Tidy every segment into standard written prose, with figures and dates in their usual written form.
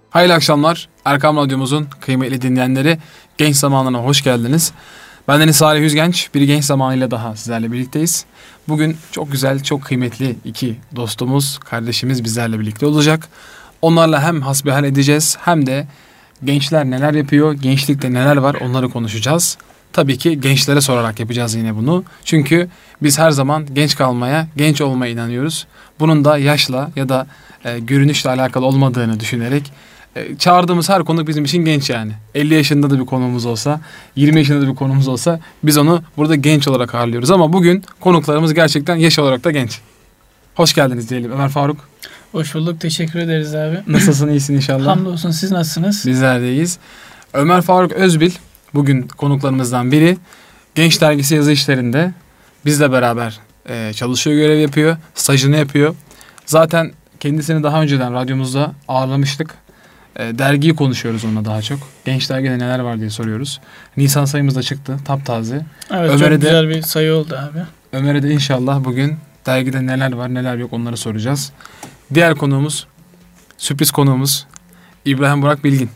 Hayırlı akşamlar. Erkam Radyomuzun kıymetli dinleyenleri, genç zamanına hoş geldiniz. Bendeniz Salih Yüzgenç, bir genç zamanıyla daha sizlerle birlikteyiz. Bugün çok güzel, çok kıymetli iki dostumuz, kardeşimiz bizlerle birlikte olacak. Onlarla hem hasbihal edeceğiz hem de gençler neler yapıyor, gençlikte neler var onları konuşacağız. Tabii ki gençlere sorarak yapacağız yine bunu. Çünkü biz her zaman genç kalmaya, genç olmaya inanıyoruz. Bunun da yaşla ya da görünüşle alakalı olmadığını düşünerek çağırdığımız her konuk bizim için genç yani. 50 yaşında da bir konuğumuz olsa, 20 yaşında da bir konuğumuz olsa biz onu burada genç olarak ağırlıyoruz. Ama bugün konuklarımız gerçekten yaş olarak da genç. Hoş geldiniz diyelim Ömer Faruk. Hoş bulduk, teşekkür ederiz abi. Nasılsın, iyisin inşallah? Hamdolsun, siz nasılsınız? Bizler de iyiyiz. Ömer Faruk Özbil bugün konuklarımızdan biri. Genç Dergisi yazı işlerinde bizle beraber çalışıyor, görev yapıyor, stajını yapıyor. Zaten kendisini daha önceden radyomuzda ağırlamıştık. Dergiyi konuşuyoruz onunla daha çok. Genç Dergi'de neler var diye soruyoruz. Nisan sayımız da çıktı, taptaze. Evet, Ömer'e çok güzel bir sayı oldu abi. Ömer'e de inşallah bugün dergide neler var neler yok onları soracağız. Diğer konuğumuz, sürpriz konuğumuz İbrahim Burak Bilgin.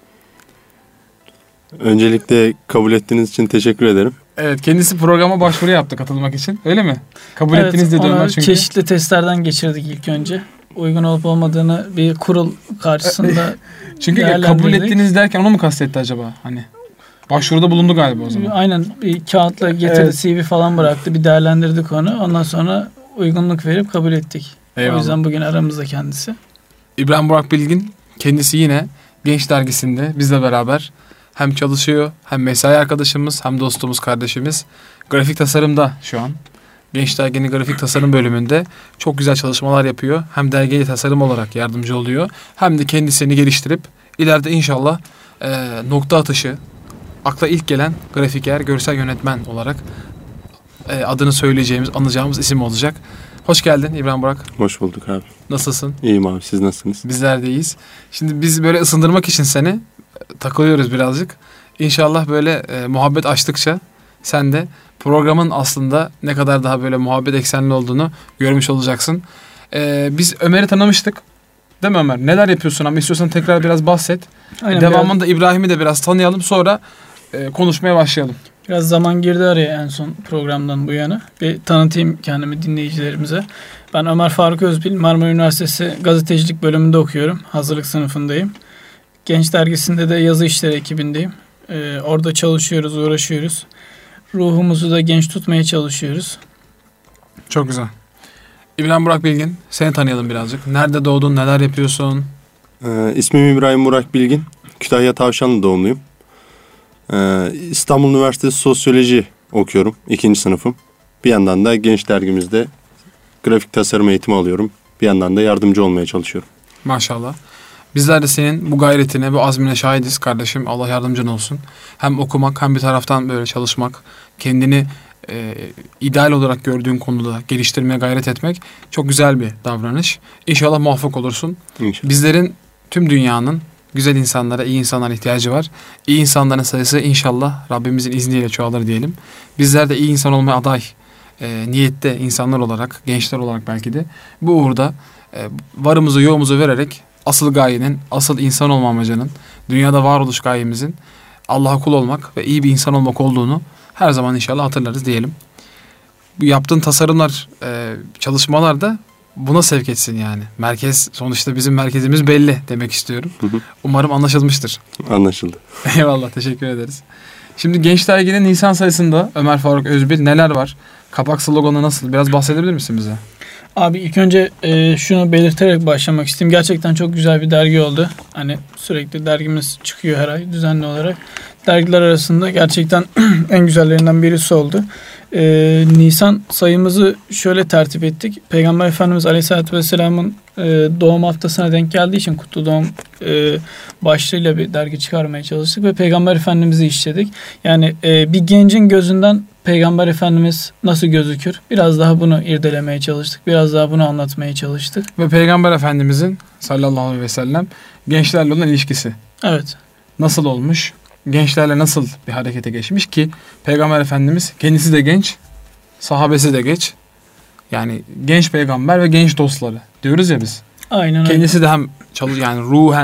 Öncelikle kabul ettiğiniz için teşekkür ederim. Evet, kendisi programa başvuru yaptı katılmak için. Öyle mi? Kabul ettiniz dedi Ömer çünkü. Çeşitli testlerden geçirdik ilk önce. Uygun olup olmadığını bir kurul karşısında çünkü kabul ettiniz derken onu mu kastetti acaba? Hani başvuruda bulundu galiba o zaman. Aynen, bir kağıtla getirdi, evet. CV falan bıraktı. Bir değerlendirdik onu. Ondan sonra uygunluk verip kabul ettik. Eyvallah. O yüzden bugün aramızda kendisi. İbrahim Burak Bilgin kendisi yine Genç Dergisi'nde bizle beraber hem çalışıyor, hem mesai arkadaşımız, hem dostumuz, kardeşimiz. Grafik tasarımda şu an. Genç Dergi'nin grafik tasarım bölümünde çok güzel çalışmalar yapıyor. Hem dergiye tasarım olarak yardımcı oluyor. Hem de kendisini geliştirip ileride inşallah nokta atışı, akla ilk gelen grafiker, görsel yönetmen olarak adını söyleyeceğimiz, anacağımız isim olacak. Hoş geldin İbrahim Burak. Hoş bulduk abi. Nasılsın? İyiyim abi, siz nasılsınız? Bizler de iyiyiz. Şimdi biz böyle ısındırmak için seni takılıyoruz birazcık. İnşallah böyle muhabbet açtıkça sen de programın aslında ne kadar daha böyle muhabbet eksenli olduğunu görmüş olacaksın. Biz Ömer'i tanımıştık. Değil mi Ömer? Neler yapıyorsun ama istiyorsan tekrar biraz bahset. Aynen, devamında İbrahim'i de biraz tanıyalım, sonra konuşmaya başlayalım. Biraz zaman girdi araya en son programdan bu yana. Bir tanıtayım kendimi dinleyicilerimize. Ben Ömer Faruk Özbil, Marmara Üniversitesi Gazetecilik bölümünde okuyorum. Hazırlık sınıfındayım. Genç Dergisi'nde de yazı işleri ekibindeyim. Orada çalışıyoruz, uğraşıyoruz. Ruhumuzu da genç tutmaya çalışıyoruz. Çok güzel. İbrahim Burak Bilgin, seni tanıyalım birazcık. Nerede doğdun, neler yapıyorsun? İsmim İbrahim Burak Bilgin. Kütahya Tavşanlı doğumluyum. İstanbul Üniversitesi Sosyoloji okuyorum. 2. sınıfım. Bir yandan da Genç Dergimizde grafik tasarım eğitimi alıyorum. Bir yandan da yardımcı olmaya çalışıyorum. Maşallah. Bizler de senin bu gayretine, bu azmine şahidiz kardeşim. Allah yardımcın olsun. Hem okumak hem bir taraftan böyle çalışmak, kendini ideal olarak gördüğün konuda geliştirmeye gayret etmek çok güzel bir davranış. İnşallah muvaffak olursun. İnşallah. Bizlerin, tüm dünyanın güzel insanlara, iyi insanlara ihtiyacı var. İyi insanların sayısı inşallah Rabbimizin izniyle çoğalır diyelim. Bizler de iyi insan olmaya aday, niyette insanlar olarak, gençler olarak belki de bu uğurda varımızı yoğumuzu vererek asıl gayenin, asıl insan olma amacının, dünyada varoluş gayemizin Allah'a kul olmak ve iyi bir insan olmak olduğunu her zaman inşallah hatırlarız diyelim. Bu yaptığın tasarımlar, çalışmalar da buna sevk etsin yani. Merkez, sonuçta bizim merkezimiz belli demek istiyorum. Umarım anlaşılmıştır. Anlaşıldı. Eyvallah, teşekkür ederiz. Şimdi Genç Dergi'nin Nisan sayısında Ömer Faruk Özbil neler var? Kapak sloganı nasıl? Biraz bahsedebilir misin bize? Abi ilk önce şunu belirterek başlamak isteyeyim. Gerçekten çok güzel bir dergi oldu. Hani sürekli dergimiz çıkıyor her ay düzenli olarak. Dergiler arasında gerçekten en güzellerinden birisi oldu. Nisan sayımızı şöyle tertip ettik. Peygamber Efendimiz Aleyhisselatü Vesselam'ın doğum haftasına denk geldiği için Kutlu Doğum başlığıyla bir dergi çıkarmaya çalıştık ve Peygamber Efendimiz'i işledik. Yani bir gencin gözünden Peygamber Efendimiz nasıl gözükür? Biraz daha bunu irdelemeye çalıştık. Biraz daha bunu anlatmaya çalıştık. Ve Peygamber Efendimiz'in sallallahu aleyhi ve sellem gençlerle olan ilişkisi. Evet. Nasıl olmuş? Gençlerle nasıl bir harekete geçmiş ki Peygamber Efendimiz kendisi de genç, sahabesi de genç. Yani genç peygamber ve genç dostları diyoruz ya biz. Aynen öyle. Kendisi de hem yani ruhen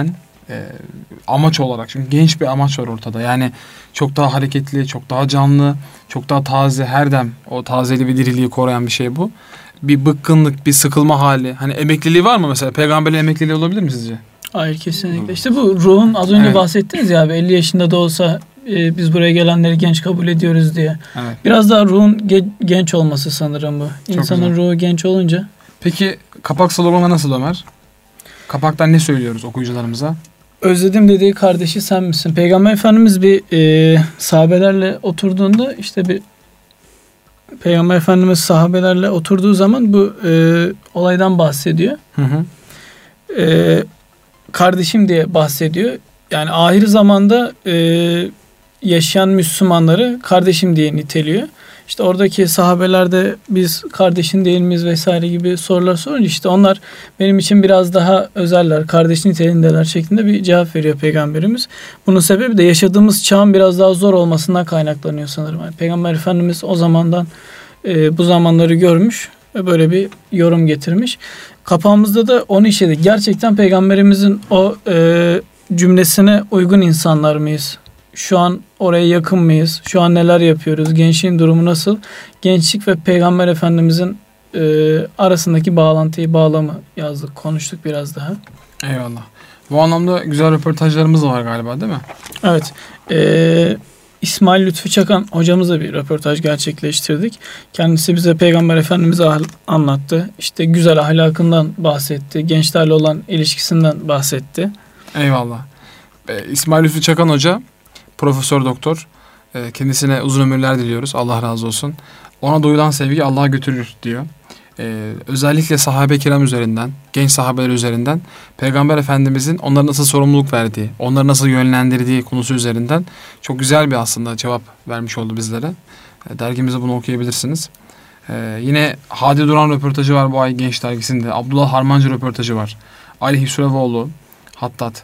amaç olarak. Çünkü genç bir amaç var ortada. Yani çok daha hareketli, çok daha canlı, çok daha taze, her dem o tazeliği ve diriliği koruyan bir şey bu. Bir bıkkınlık, bir sıkılma hali. Hani emekliliği var mı mesela? Peygamberin emekliliği olabilir mi sizce? Hayır, kesinlikle. İşte bu ruhun az önce bahsettiniz ya abi, 50 yaşında da olsa biz buraya gelenleri genç kabul ediyoruz diye. Evet. Biraz daha ruhun genç olması sanırım bu. Çok İnsanın güzel. ruhu genç olunca. Peki kapak sloganı nasıl Ömer? Kapaktan ne söylüyoruz okuyucularımıza? Özledim dediği kardeşi sen misin? Peygamber Efendimiz bir sahabelerle oturduğunda, işte bir Peygamber Efendimiz sahabelerle oturduğu zaman bu olaydan bahsediyor. Hı hı. Kardeşim diye bahsediyor. Yani ahir zamanda yaşayan Müslümanları kardeşim diye niteliyor. İşte oradaki sahabeler de biz kardeşin değil miyiz vesaire gibi sorular sorunca işte onlar benim için biraz daha özeller, kardeş niteliğindeler şeklinde bir cevap veriyor Peygamberimiz. Bunun sebebi de yaşadığımız çağın biraz daha zor olmasından kaynaklanıyor sanırım. Yani Peygamber Efendimiz o zamandan bu zamanları görmüş ve böyle bir yorum getirmiş. Kapağımızda da onu işledik. Gerçekten Peygamberimizin o cümlesine uygun insanlar mıyız? Şu an oraya yakın mıyız? Şu an neler yapıyoruz? Gençliğin durumu nasıl? Gençlik ve Peygamber Efendimizin arasındaki bağlamı yazdık, konuştuk biraz daha. Eyvallah. Bu anlamda güzel röportajlarımız da var galiba, değil mi? Evet. İsmail Lütfü Çakan hocamızla bir röportaj gerçekleştirdik. Kendisi bize Peygamber Efendimiz'i anlattı. İşte güzel ahlakından bahsetti. Gençlerle olan ilişkisinden bahsetti. Eyvallah. İsmail Lütfü Çakan Hoca, Profesör Doktor. Kendisine uzun ömürler diliyoruz. Allah razı olsun. Ona duyulan sevgi Allah'a götürür diyor. Özellikle sahabe-i kiram üzerinden, genç sahabeler üzerinden Peygamber Efendimizin onlara nasıl sorumluluk verdiği, onları nasıl yönlendirdiği konusu üzerinden çok güzel bir aslında cevap vermiş oldu bizlere. Dergimizde bunu okuyabilirsiniz. Yine Hadi Duran röportajı var bu ay Genç Dergisi'nde. Abdullah Harmancı röportajı var. Ali Hüsrevoğlu, Hattat.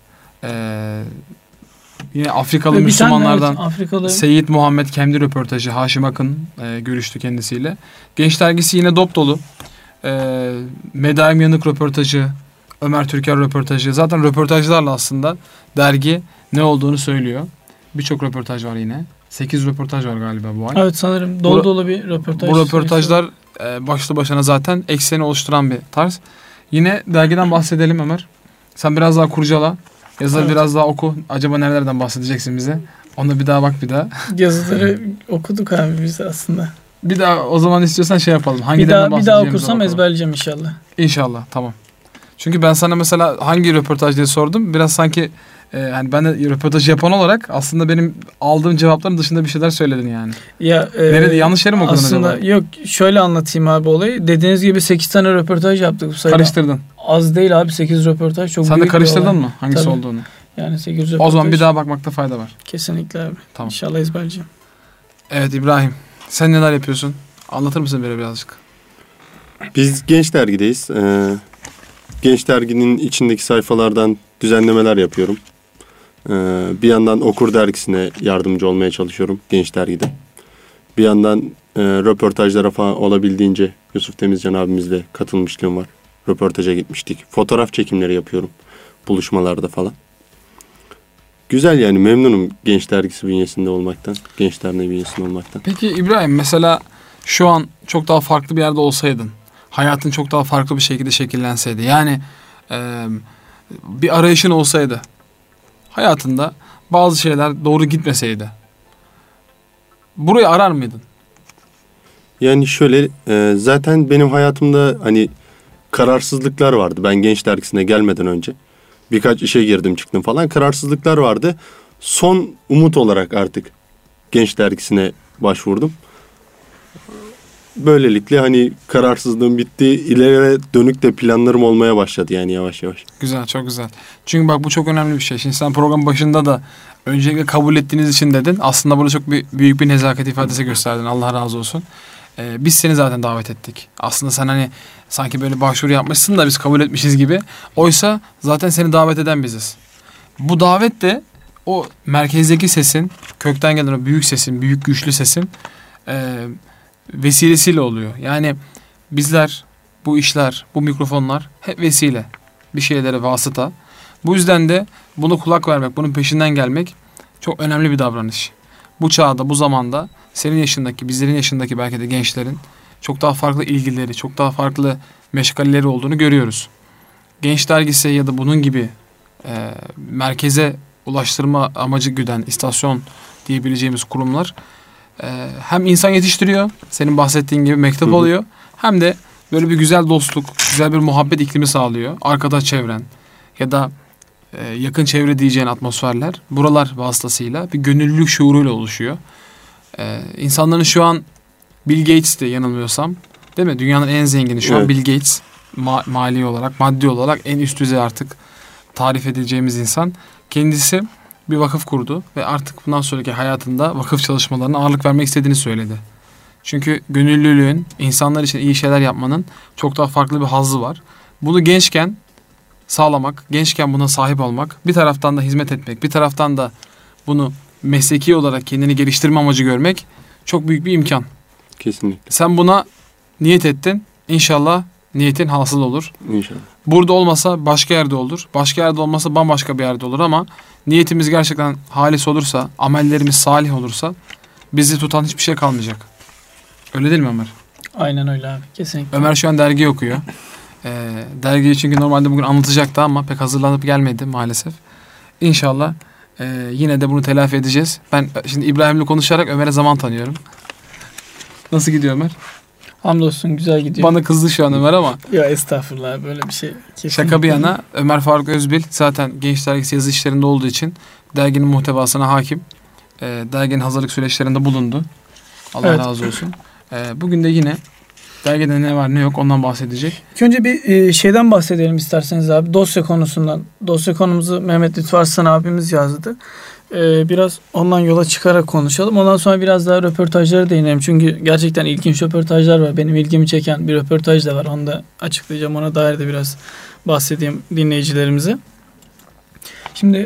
Yine Afrikalı Müslümanlardan Afrikalı... Seyyid Muhammed Kemdi röportajı. Haşim Akın görüştü kendisiyle. Genç Dergisi yine dop dolu. Medaim Yanık röportajı, Ömer Türker röportajı. Zaten röportajlarla aslında dergi ne olduğunu söylüyor. Birçok röportaj var yine. 8 röportaj var galiba bu ay. Evet, sanırım dolu dolu bir röportaj. Bu röportajlar başlı başına zaten ekseni oluşturan bir tarz. Yine dergiden bahsedelim Ömer. Sen biraz daha kurcala. Yazıları biraz daha oku. Acaba nerelerden bahsedeceksin bize? Onu bir daha bak bir daha. Yazıları okuduk abi biz aslında. Bir daha o zaman istiyorsan şey yapalım. Bir daha okursam ezberleyeceğim inşallah. İnşallah, tamam. Çünkü ben sana mesela hangi röportaj diye sordum. Biraz sanki hani ben de röportaj yapan olarak aslında benim aldığım cevapların dışında bir şeyler söyledin yani. Ya nerede, yanlış yere mi okudun aslında acaba? Yok, şöyle anlatayım abi olayı. Dediğiniz gibi 8 tane röportaj yaptık bu sayıda. Karıştırdın. Az değil abi, 8 röportaj çok Sen büyük de karıştırdın mı hangisi Tabii. olduğunu? Yani 8 röportaj. O zaman bir daha bakmakta fayda var. Kesinlikle abi. Tamam. İnşallah ezberleyeceğim. Evet İbrahim, sen neler yapıyorsun? Anlatır mısın böyle birazcık? Biz Genç Dergi'deyiz. Genç Dergi'nin içindeki sayfalardan düzenlemeler yapıyorum. Bir yandan Okur Dergisi'ne yardımcı olmaya çalışıyorum Genç Dergi'de. Bir yandan röportajlara falan olabildiğince Yusuf Temizcan abimizle katılmışlığım var. Röportaja gitmiştik. Fotoğraf çekimleri yapıyorum buluşmalarda falan. Güzel yani, memnunum Genç Dergisi bünyesinde olmaktan. Genç Derneği bünyesinde olmaktan. Peki İbrahim, mesela şu an çok daha farklı bir yerde olsaydın, hayatın çok daha farklı bir şekilde şekillenseydi, yani bir arayışın olsaydı, hayatında bazı şeyler doğru gitmeseydi, burayı arar mıydın? Yani şöyle, zaten benim hayatımda hani kararsızlıklar vardı. Ben Genç Dergisi'ne gelmeden önce birkaç işe girdim çıktım falan. Kararsızlıklar vardı. Son umut olarak artık Genç Dergisi'ne başvurdum. Böylelikle hani kararsızlığım bitti. İleriye dönük de planlarım olmaya başladı yani yavaş yavaş. Güzel, çok güzel. Çünkü bak bu çok önemli bir şey. Şimdi sen program başında da öncelikle kabul ettiğiniz için dedin. Aslında burada çok büyük bir nezaket ifadesi gösterdin. Allah razı olsun. Biz seni zaten davet ettik. Aslında sen hani sanki böyle başvuru yapmışsın da biz kabul etmişiz gibi. Oysa zaten seni davet eden biziz. Bu davet de o merkezdeki sesin, kökten gelen o büyük sesin, büyük güçlü sesin vesilesiyle oluyor. Yani bizler, bu işler, bu mikrofonlar hep vesile. Bir şeylere vasıta. Bu yüzden de buna kulak vermek, bunun peşinden gelmek çok önemli bir davranış. Bu çağda, bu zamanda senin yaşındaki, bizlerin yaşındaki belki de gençlerin çok daha farklı ilgileri, çok daha farklı meşgaleleri olduğunu görüyoruz. Genç dergisi ya da bunun gibi merkeze ulaştırma amacı güden istasyon diyebileceğimiz kurumlar hem insan yetiştiriyor, senin bahsettiğin gibi mektep oluyor, hem de böyle bir güzel dostluk, güzel bir muhabbet iklimi sağlıyor. Arkadaş çevren ya da yakın çevre diyeceğin atmosferler buralar vasıtasıyla bir gönüllülük şuuruyla oluşuyor. İnsanların şu an Bill Gates'ti yanılmıyorsam, değil mi? Dünyanın en zengini şu an Bill Gates. Mali olarak, maddi olarak en üst düzey artık tarif edeceğimiz insan. Kendisi bir vakıf kurdu ve artık bundan sonraki hayatında vakıf çalışmalarına ağırlık vermek istediğini söyledi. Çünkü gönüllülüğün, insanlar için iyi şeyler yapmanın çok daha farklı bir hazzı var. Bunu gençken sağlamak, gençken buna sahip olmak, bir taraftan da hizmet etmek, bir taraftan da bunu mesleki olarak kendini geliştirme amacı görmek çok büyük bir imkan. Kesinlikle. Sen buna niyet ettin. İnşallah niyetin hasıl olur. İnşallah. Burada olmasa başka yerde olur. Başka yerde olmasa bambaşka bir yerde olur ama niyetimiz gerçekten halis olursa, amellerimiz salih olursa bizi tutan hiçbir şey kalmayacak. Öyle değil mi Ömer? Aynen öyle abi. Kesinlikle. Ömer şu an dergi okuyor. Dergiyi çünkü normalde bugün anlatacaktı ama pek hazırlanıp gelmedi maalesef. İnşallah yine de bunu telafi edeceğiz. Ben şimdi İbrahim'le konuşarak Ömer'e zaman tanıyorum. Nasıl gidiyor Ömer? Hamdolsun güzel gidiyor. Bana kızdı şu an Ömer ama. Ya estağfurullah, böyle bir şey. Şaka bir yana, Ömer Faruk Özbil zaten Genç Dergisi yazı işlerinde olduğu için derginin muhtevasına hakim. Derginin hazırlık süreçlerinde bulundu. Allah razı olsun. Bugün de yine dergide ne var ne yok ondan bahsedecek. İlk önce bir şeyden bahsedelim isterseniz abi. Dosya konusundan. Dosya konumuzu Mehmet Lütfü Arslan abimiz yazdı. Biraz ondan yola çıkarak konuşalım. Ondan sonra biraz daha röportajlara değinelim. Çünkü gerçekten ilginç röportajlar var. Benim ilgimi çeken bir röportaj da var. Onu da açıklayacağım. Ona dair de biraz bahsedeyim dinleyicilerimize. Şimdi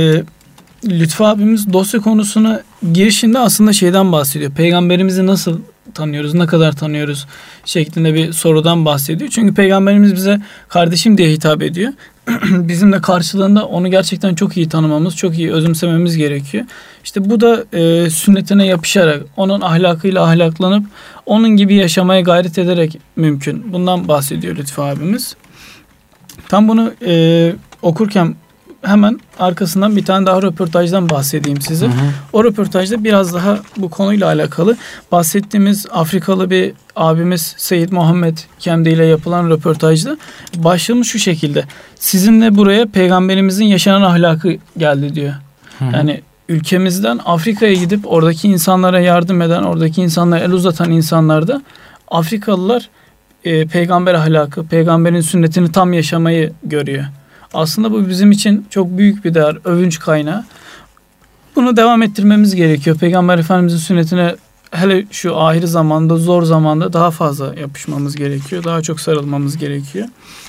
Lütfü abimiz dosya konusuna girişinde aslında şeyden bahsediyor. Peygamberimizi nasıl tanıyoruz, ne kadar tanıyoruz şeklinde bir sorudan bahsediyor. Çünkü Peygamberimiz bize kardeşim diye hitap ediyor. Bizim de karşılığında onu gerçekten çok iyi tanımamız, çok iyi özümsememiz gerekiyor. İşte bu da sünnetine yapışarak, onun ahlakıyla ahlaklanıp, onun gibi yaşamaya gayret ederek mümkün. Bundan bahsediyor Lütfü abimiz. Tam bunu okurken hemen arkasından bir tane daha röportajdan bahsedeyim size. O röportajda biraz daha bu konuyla alakalı bahsettiğimiz Afrikalı bir abimiz Seyyid Muhammed Kemdi ile yapılan röportajda başlığımız şu şekilde: sizinle buraya peygamberimizin yaşanan ahlakı geldi diyor. Yani ülkemizden Afrika'ya gidip oradaki insanlara yardım eden, oradaki insanlara el uzatan insanlarda Afrikalılar peygamber ahlakı, peygamberin sünnetini tam yaşamayı görüyor. Aslında bu bizim için çok büyük bir değer, övünç kaynağı. Bunu devam ettirmemiz gerekiyor. Peygamber Efendimizin sünnetine hele şu ahir zamanda, zor zamanda daha fazla yapışmamız gerekiyor. Daha çok sarılmamız gerekiyor.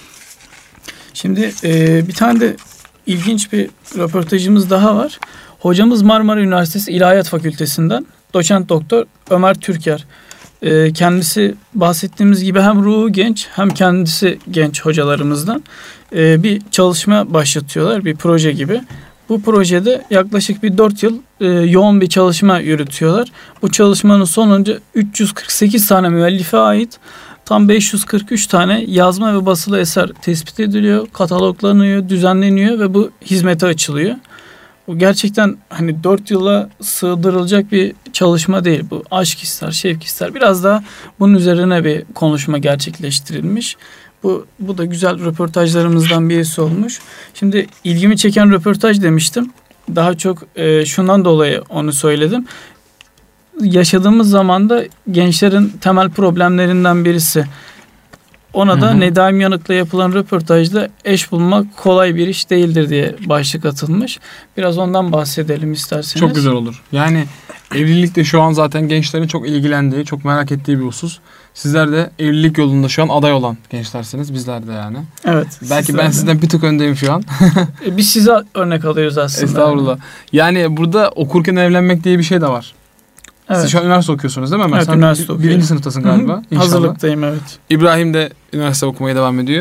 Şimdi bir tane de ilginç bir röportajımız daha var. Hocamız Marmara Üniversitesi İlahiyat Fakültesinden doçent doktor Ömer Türker. Kendisi bahsettiğimiz gibi hem ruhu genç hem kendisi genç hocalarımızdan bir çalışma başlatıyorlar, bir proje gibi. Bu projede yaklaşık bir 4 yıl yoğun bir çalışma yürütüyorlar. Bu çalışmanın sonunda 348 tane müellife ait tam 543 tane yazma ve basılı eser tespit ediliyor, kataloglanıyor, düzenleniyor ve bu hizmete açılıyor. Bu gerçekten hani 4 yıla sığdırılacak bir çalışma değil. Bu aşk ister, şevk ister. Biraz daha bunun üzerine bir konuşma gerçekleştirilmiş. Bu da güzel röportajlarımızdan birisi olmuş. Şimdi ilgimi çeken röportaj demiştim. Daha çok şundan dolayı onu söyledim. Yaşadığımız zamanda gençlerin temel problemlerinden birisi. Ona da Nedaim Yanık'la yapılan röportajda eş bulmak kolay bir iş değildir diye başlık atılmış. Biraz ondan bahsedelim isterseniz. Çok güzel olur. Yani evlilik de şu an zaten gençlerin çok ilgilendiği, çok merak ettiği bir husus. Sizler de evlilik yolunda şu an aday olan gençlersiniz. Bizler de yani. Evet. Belki ben sizden bir tık öndeyim şu an. Biz size örnek alıyoruz aslında. Estağfurullah. Yani burada okurken evlenmek diye bir şey de var. Evet. Siz şu an üniversite okuyorsunuz değil mi? Evet, üniversite okuyorum. Birinci sınıftasın galiba. Hazırlıktayım, evet. İbrahim de üniversite okumaya devam ediyor.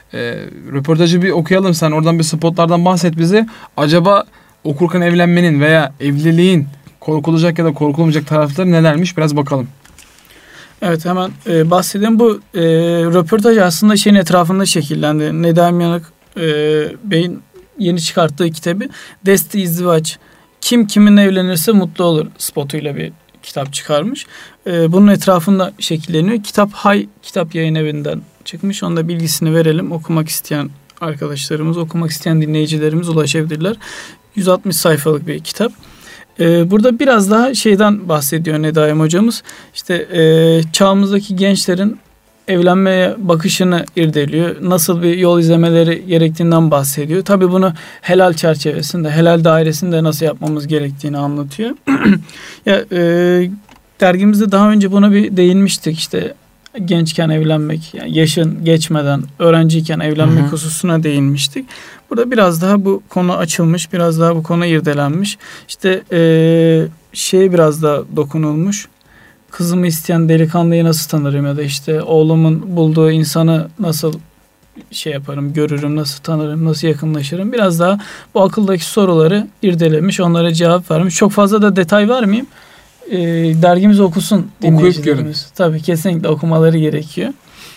Röportajı bir okuyalım, sen oradan bir spotlardan bahset bize. Acaba okurken evlenmenin veya evliliğin korkulacak ya da korkulmayacak tarafları nelermiş, biraz bakalım. Evet, hemen bahsedeyim. Bu röportaj aslında şeyin etrafında şekillendi. Nedam Yanık Bey'in yeni çıkarttığı kitabı Desti İzdivaç, Kim Kiminle Evlenirse Mutlu Olur spotuyla bir kitap çıkarmış. Bunun etrafında şekilleniyor. Kitap Hay Kitap Yayın Evi'nden çıkmış. Onun da bilgisini verelim. Okumak isteyen arkadaşlarımız, okumak isteyen dinleyicilerimiz ulaşabilirler. 160 sayfalık bir kitap. Burada biraz daha şeyden bahsediyor Nedam hocamız. İşte çağımızdaki gençlerin evlenmeye bakışını irdeliyor. Nasıl bir yol izlemeleri gerektiğinden bahsediyor. Tabii bunu helal çerçevesinde, helal dairesinde nasıl yapmamız gerektiğini anlatıyor. Ya dergimizde daha önce buna bir değinmiştik. İşte gençken evlenmek, yani yaşın geçmeden öğrenciyken evlenmek hususuna değinmiştik. Burada biraz daha bu konu açılmış, biraz daha bu konu irdelenmiş. İşte biraz daha dokunulmuş. Kızımı isteyen delikanlıyı nasıl tanırım, ya da işte oğlumun bulduğu insanı nasıl yaparım, görürüm, nasıl tanırım, nasıl yakınlaşırım. Biraz daha bu akıldaki soruları irdelemiş, onlara cevap vermiş. Çok fazla da detay vermeyeyim. Dergimizi okusun dinleyicilerimiz. Tabii kesinlikle okumaları gerekiyor.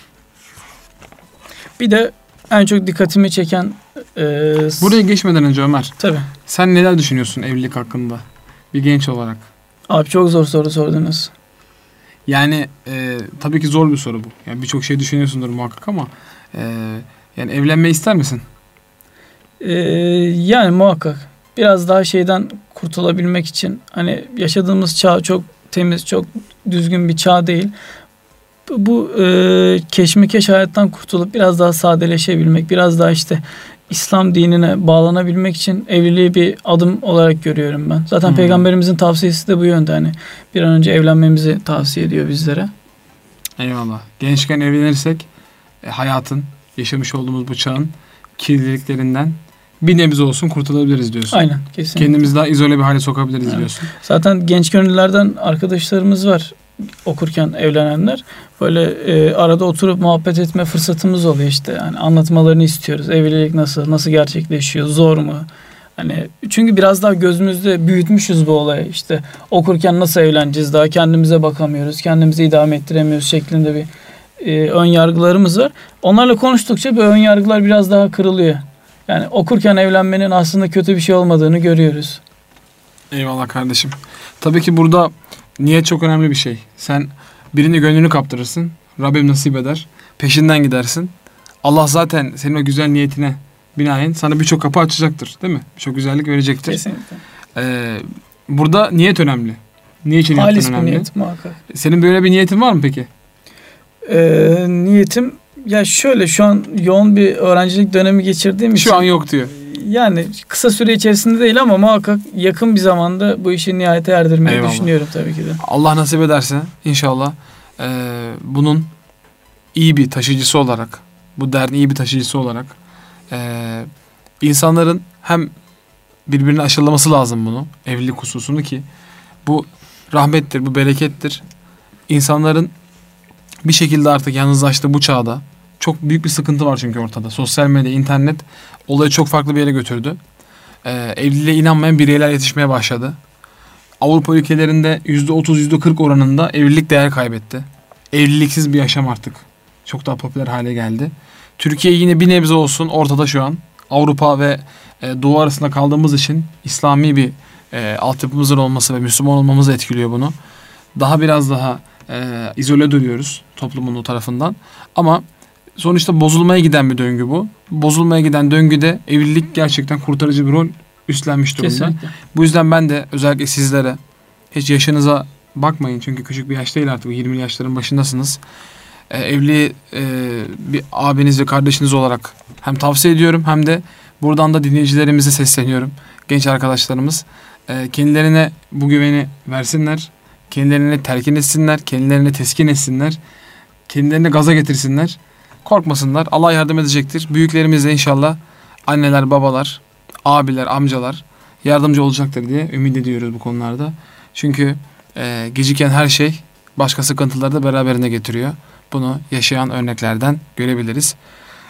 Bir de en çok dikkatimi çeken... Buraya geçmeden önce Ömer. Tabii. Sen neler düşünüyorsun evlilik hakkında bir genç olarak? Abi çok zor soru sordunuz. Yani tabii ki zor bir soru bu. Yani birçok şey düşünüyorsundur muhakkak ama yani evlenmeyi ister misin? Yani muhakkak. Biraz daha şeyden kurtulabilmek için, hani yaşadığımız çağ çok temiz, çok düzgün bir çağ değil. Bu keşmekeş hayattan kurtulup biraz daha sadeleşebilmek, biraz daha işte İslam dinine bağlanabilmek için evliliği bir adım olarak görüyorum ben. Zaten Peygamberimizin tavsiyesi de bu yönde. Hani bir an önce evlenmemizi tavsiye ediyor bizlere. Eyvallah. Gençken evlenirsek hayatın, yaşamış olduğumuz bu çağın kirliliklerinden bir nebze olsun kurtulabiliriz diyorsun. Aynen, kesinlikle. Kendimizi daha izole bir hale sokabiliriz diyorsun. Zaten genç gönüllerden arkadaşlarımız var, okurken evlenenler. Böyle arada oturup muhabbet etme fırsatımız oluyor işte. Yani anlatmalarını istiyoruz. Evlilik nasıl gerçekleşiyor, zor mu? Hani çünkü biraz daha gözümüzde büyütmüşüz bu olayı. İşte okurken nasıl evleneceğiz, daha kendimize bakamıyoruz, kendimizi idame ettiremiyoruz şeklinde bir ön yargılarımız var. Onlarla konuştukça bu ön yargılar biraz daha kırılıyor. Yani okurken evlenmenin aslında kötü bir şey olmadığını görüyoruz. Eyvallah kardeşim. Tabii ki burada niyet çok önemli bir şey. Sen birine gönlünü kaptırırsın. Rabbim nasip eder. Peşinden gidersin. Allah zaten senin o güzel niyetine binaen sana birçok kapı açacaktır. Değil mi? Birçok güzellik verecektir. Kesinlikle. Burada niyet önemli. Niçin halis önemli? bir niyet muhakkak. Senin böyle bir niyetin var mı peki? Niyetim ya şöyle, şu an yoğun bir öğrencilik dönemi geçirdiğim için. Şu an yok diyor. Yani kısa süre içerisinde değil ama muhakkak yakın bir zamanda bu işi nihayete erdirmeyi Eyvallah. düşünüyorum tabii ki de. Allah nasip ederse inşallah bunun iyi bir taşıyıcısı olarak, bu derdin iyi bir taşıyıcısı olarak insanların hem birbirini aşılaması lazım bunu, evlilik hususunu, ki bu rahmettir, bu berekettir. İnsanların bir şekilde artık yalnızlaştığı bu çağda çok büyük bir sıkıntı var çünkü ortada. Sosyal medya, internet olayı çok farklı bir yere götürdü. Evliliğe inanmayan bireyler yetişmeye başladı. Avrupa ülkelerinde %30, %40 oranında evlilik değer kaybetti. Evliliksiz bir yaşam artık çok daha popüler hale geldi. Türkiye yine bir nebze olsun ortada şu an. Avrupa ve Doğu arasında kaldığımız için İslami bir altyapımızın olması ve Müslüman olmamız da etkiliyor bunu. Biraz daha izole duruyoruz toplumun o tarafından. Ama sonuçta bozulmaya giden bir döngü bu. Bozulmaya giden döngüde evlilik gerçekten kurtarıcı bir rol üstlenmiş durumda. Kesinlikle. Bu yüzden ben de özellikle sizlere, hiç yaşınıza bakmayın çünkü küçük bir yaş değil artık, 20 yaşların başındasınız. Evli bir abiniz ve kardeşiniz olarak hem tavsiye ediyorum hem de buradan da dinleyicilerimize sesleniyorum. Genç arkadaşlarımız kendilerine bu güveni versinler. Kendilerine telkin etsinler. Kendilerine teskin etsinler. Kendilerine gaza getirsinler. Korkmasınlar. Allah yardım edecektir. Büyüklerimiz de inşallah, anneler, babalar, abiler, amcalar yardımcı olacaktır diye ümit ediyoruz bu konularda. Çünkü geciken her şey başka sıkıntıları da beraberine getiriyor. Bunu yaşayan örneklerden görebiliriz.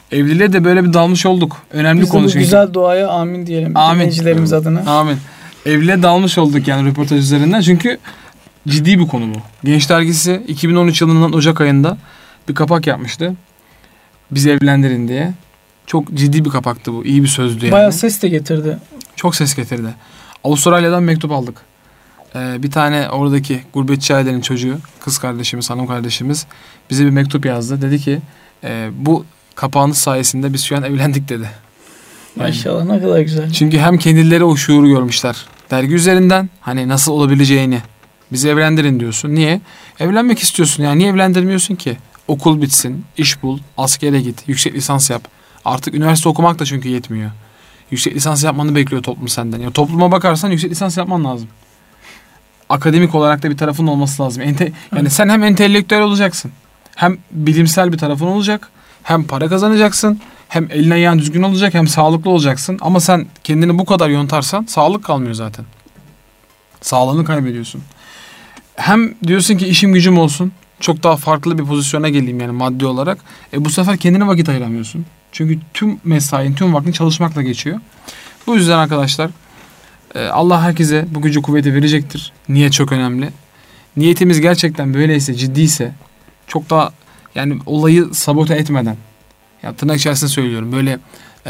Evliliğe de böyle bir dalmış olduk. Önemli Biz de konu bu çünkü. güzel duaya amin diyelim. Amin. Dinleyicilerimiz adına. Amin. Evliliğe dalmış olduk yani röportaj üzerinden. Çünkü ciddi bir konu bu. Genç Dergisi 2013 yılının Ocak ayında bir kapak yapmıştı. Bizi evlendirin diye. Çok ciddi bir kapaktı bu. İyi bir sözdü yani. Bayağı ses de getirdi. Çok ses getirdi. Avustralya'dan mektup aldık. Bir tane oradaki gurbetçi ailenin çocuğu, kız kardeşimiz, hanım kardeşimiz bize bir mektup yazdı. Dedi ki bu kapağınız sayesinde biz şu an evlendik dedi. Yani, Maşallah ne kadar güzel. çünkü hem kendileri o şuuru görmüşler. Dergi üzerinden hani nasıl olabileceğini. Bizi evlendirin diyorsun. Niye? Evlenmek istiyorsun. Yani niye evlendirmiyorsun ki? Okul bitsin, iş bul, askere git, yüksek lisans yap. Artık üniversite okumak da çünkü yetmiyor. Yüksek lisans yapmanı bekliyor toplum senden. Ya topluma bakarsan yüksek lisans yapman lazım. Akademik olarak da bir tarafın olması lazım. Yani sen hem entelektüel olacaksın. Hem bilimsel bir tarafın olacak. Hem para kazanacaksın. Hem elin ayağın düzgün olacak. Hem sağlıklı olacaksın. Ama sen kendini bu kadar yontarsan sağlık kalmıyor zaten. Sağlığını kaybediyorsun. Hem diyorsun ki işim gücüm olsun. Çok daha farklı bir pozisyona geleyim yani maddi olarak. Bu sefer kendine vakit ayıramıyorsun. Çünkü tüm mesain, tüm vaktin çalışmakla geçiyor. Bu yüzden arkadaşlar Allah herkese bu gücü kuvveti verecektir. Niyet çok önemli. Niyetimiz gerçekten böyleyse, ciddiyse çok daha yani olayı sabote etmeden ya tırnak içerisinde söylüyorum böyle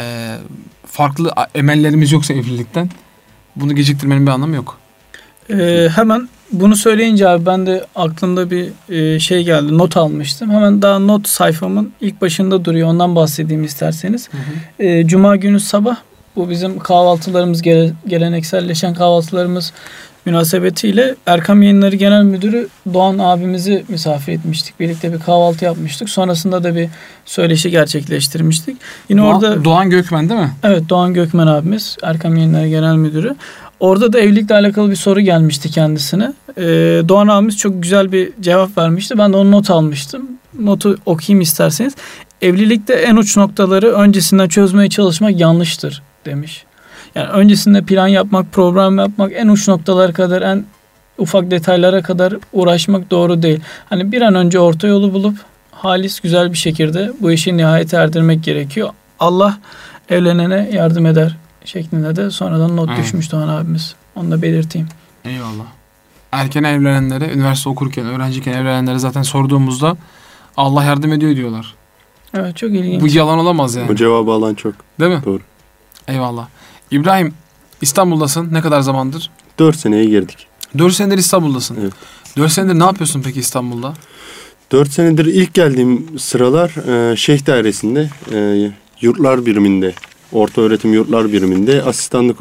farklı emellerimiz yoksa evlilikten bunu geciktirmenin bir anlamı yok. Hemen bunu söyleyince abi ben de aklımda bir şey geldi. Not almıştım. Hemen daha not sayfamın ilk başında duruyor. Ondan bahsedeyim isterseniz. Hı hı. Cuma günü sabah bu bizim kahvaltılarımız gelenekselleşen kahvaltılarımız münasebetiyle Erkam Yayınları Genel Müdürü Doğan abimizi misafir etmiştik. Birlikte bir kahvaltı yapmıştık. Sonrasında da bir söyleşi gerçekleştirmiştik. Yine orada Doğan Gökmen değil mi? Evet, Doğan Gökmen abimiz Erkam Yayınları Genel Müdürü. Orada da evlilikle alakalı bir soru gelmişti kendisine. Doğan abimiz çok güzel bir cevap vermişti. Ben de onu not almıştım. Notu okuyayım isterseniz. Evlilikte en uç noktaları öncesinden çözmeye çalışmak yanlıştır demiş. Yani öncesinde plan yapmak, program yapmak, en uç noktalara kadar, en ufak detaylara kadar uğraşmak doğru değil. Hani bir an önce orta yolu bulup halis güzel bir şekilde bu işi nihayete erdirmek gerekiyor. Allah evlenene yardım eder şeklinde de sonradan not düşmüş Doğan abimiz. Onu da belirteyim. Eyvallah. Erken evlenenlere, üniversite okurken, öğrenciyken evlenenlere zaten sorduğumuzda Allah yardım ediyor diyorlar. Evet, çok ilginç. Bu yalan olamaz yani. O cevabı alan çok. Değil mi? Doğru. Eyvallah. İbrahim, İstanbul'dasın. Ne kadar zamandır? 4 seneye girdik. 4 senedir İstanbul'dasın. Evet. 4 senedir ne yapıyorsun peki İstanbul'da? 4 senedir ilk geldiğim sıralar Şeyh Dairesi'nde, yurtlar biriminde, orta öğretim yurtlar biriminde asistan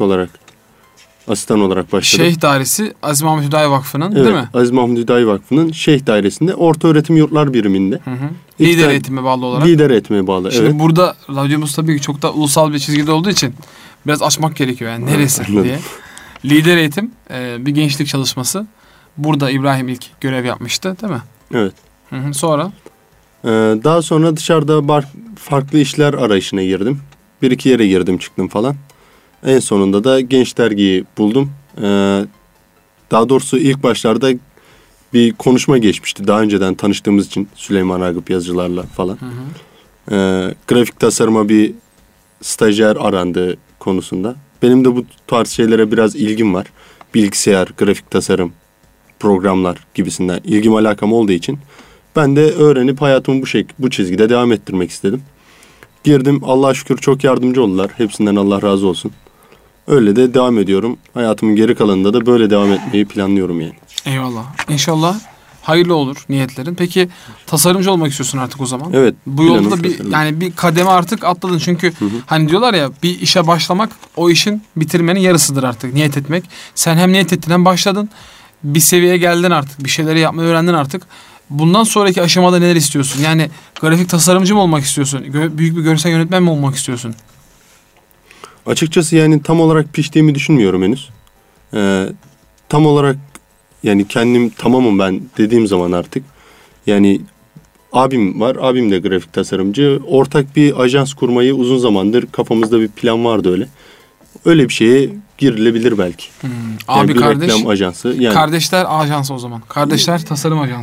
olarak başladım. Şeyh Dairesi Aziz Mahmut Hüdayi Vakfı'nın Evet, değil mi? Aziz Mahmut Hüdayi Vakfı'nın Şeyh Dairesinde orta öğretim yurtlar biriminde. Hı hı. Lider eğitime bağlı olarak. Lider eğitime bağlı, Şimdi evet. burada radyomuz tabii ki çok da ulusal bir çizgide olduğu için biraz açmak gerekiyor yani neresi diye. Lider eğitim bir gençlik çalışması. Burada İbrahim ilk görev yapmıştı değil mi? Evet. Hı hı. Sonra? Daha sonra dışarıda farklı işler arayışına girdim. Bir iki yere girdim çıktım falan. En sonunda da Genç Dergi'yi buldum. Daha doğrusu ilk başlarda bir konuşma geçmişti. Daha önceden tanıştığımız için Süleyman Ragıp yazıcılarla falan. Hı hı. Grafik tasarıma bir stajyer arandığı konusunda. Benim de bu tarz şeylere biraz ilgim var. Bilgisayar, grafik tasarım, programlar gibisinden ilgim alakam olduğu için ben de öğrenip hayatımı bu çizgide devam ettirmek istedim. Girdim, Allah'a şükür çok yardımcı oldular. Hepsinden Allah razı olsun. Öyle de devam ediyorum. Hayatımın geri kalanında da böyle devam etmeyi planlıyorum yani. Eyvallah. İnşallah hayırlı olur niyetlerin. Peki tasarımcı olmak istiyorsun artık o zaman. Evet. Bu yolda da bir kademe artık atladın. Çünkü hani diyorlar ya bir işe başlamak o işin bitirmenin yarısıdır artık. Niyet etmek. Sen hem niyet ettin hem başladın. Bir seviyeye geldin artık. Bir şeyleri yapmayı öğrendin artık. Bundan sonraki aşamada neler istiyorsun? Yani grafik tasarımcı mı olmak istiyorsun? Büyük bir görsel yönetmen mi olmak istiyorsun? Açıkçası yani tam olarak piştiğimi düşünmüyorum henüz. Tam olarak yani kendim tamamım ben dediğim zaman artık. Yani abim var. Abim de grafik tasarımcı. Ortak bir ajans kurmayı uzun zamandır kafamızda bir plan vardı öyle. Öyle bir şeye girilebilir belki. Abi yani bir kardeş. reklam ajansı. Yani, kardeşler ajansı o zaman. Kardeşler tasarım ajansı.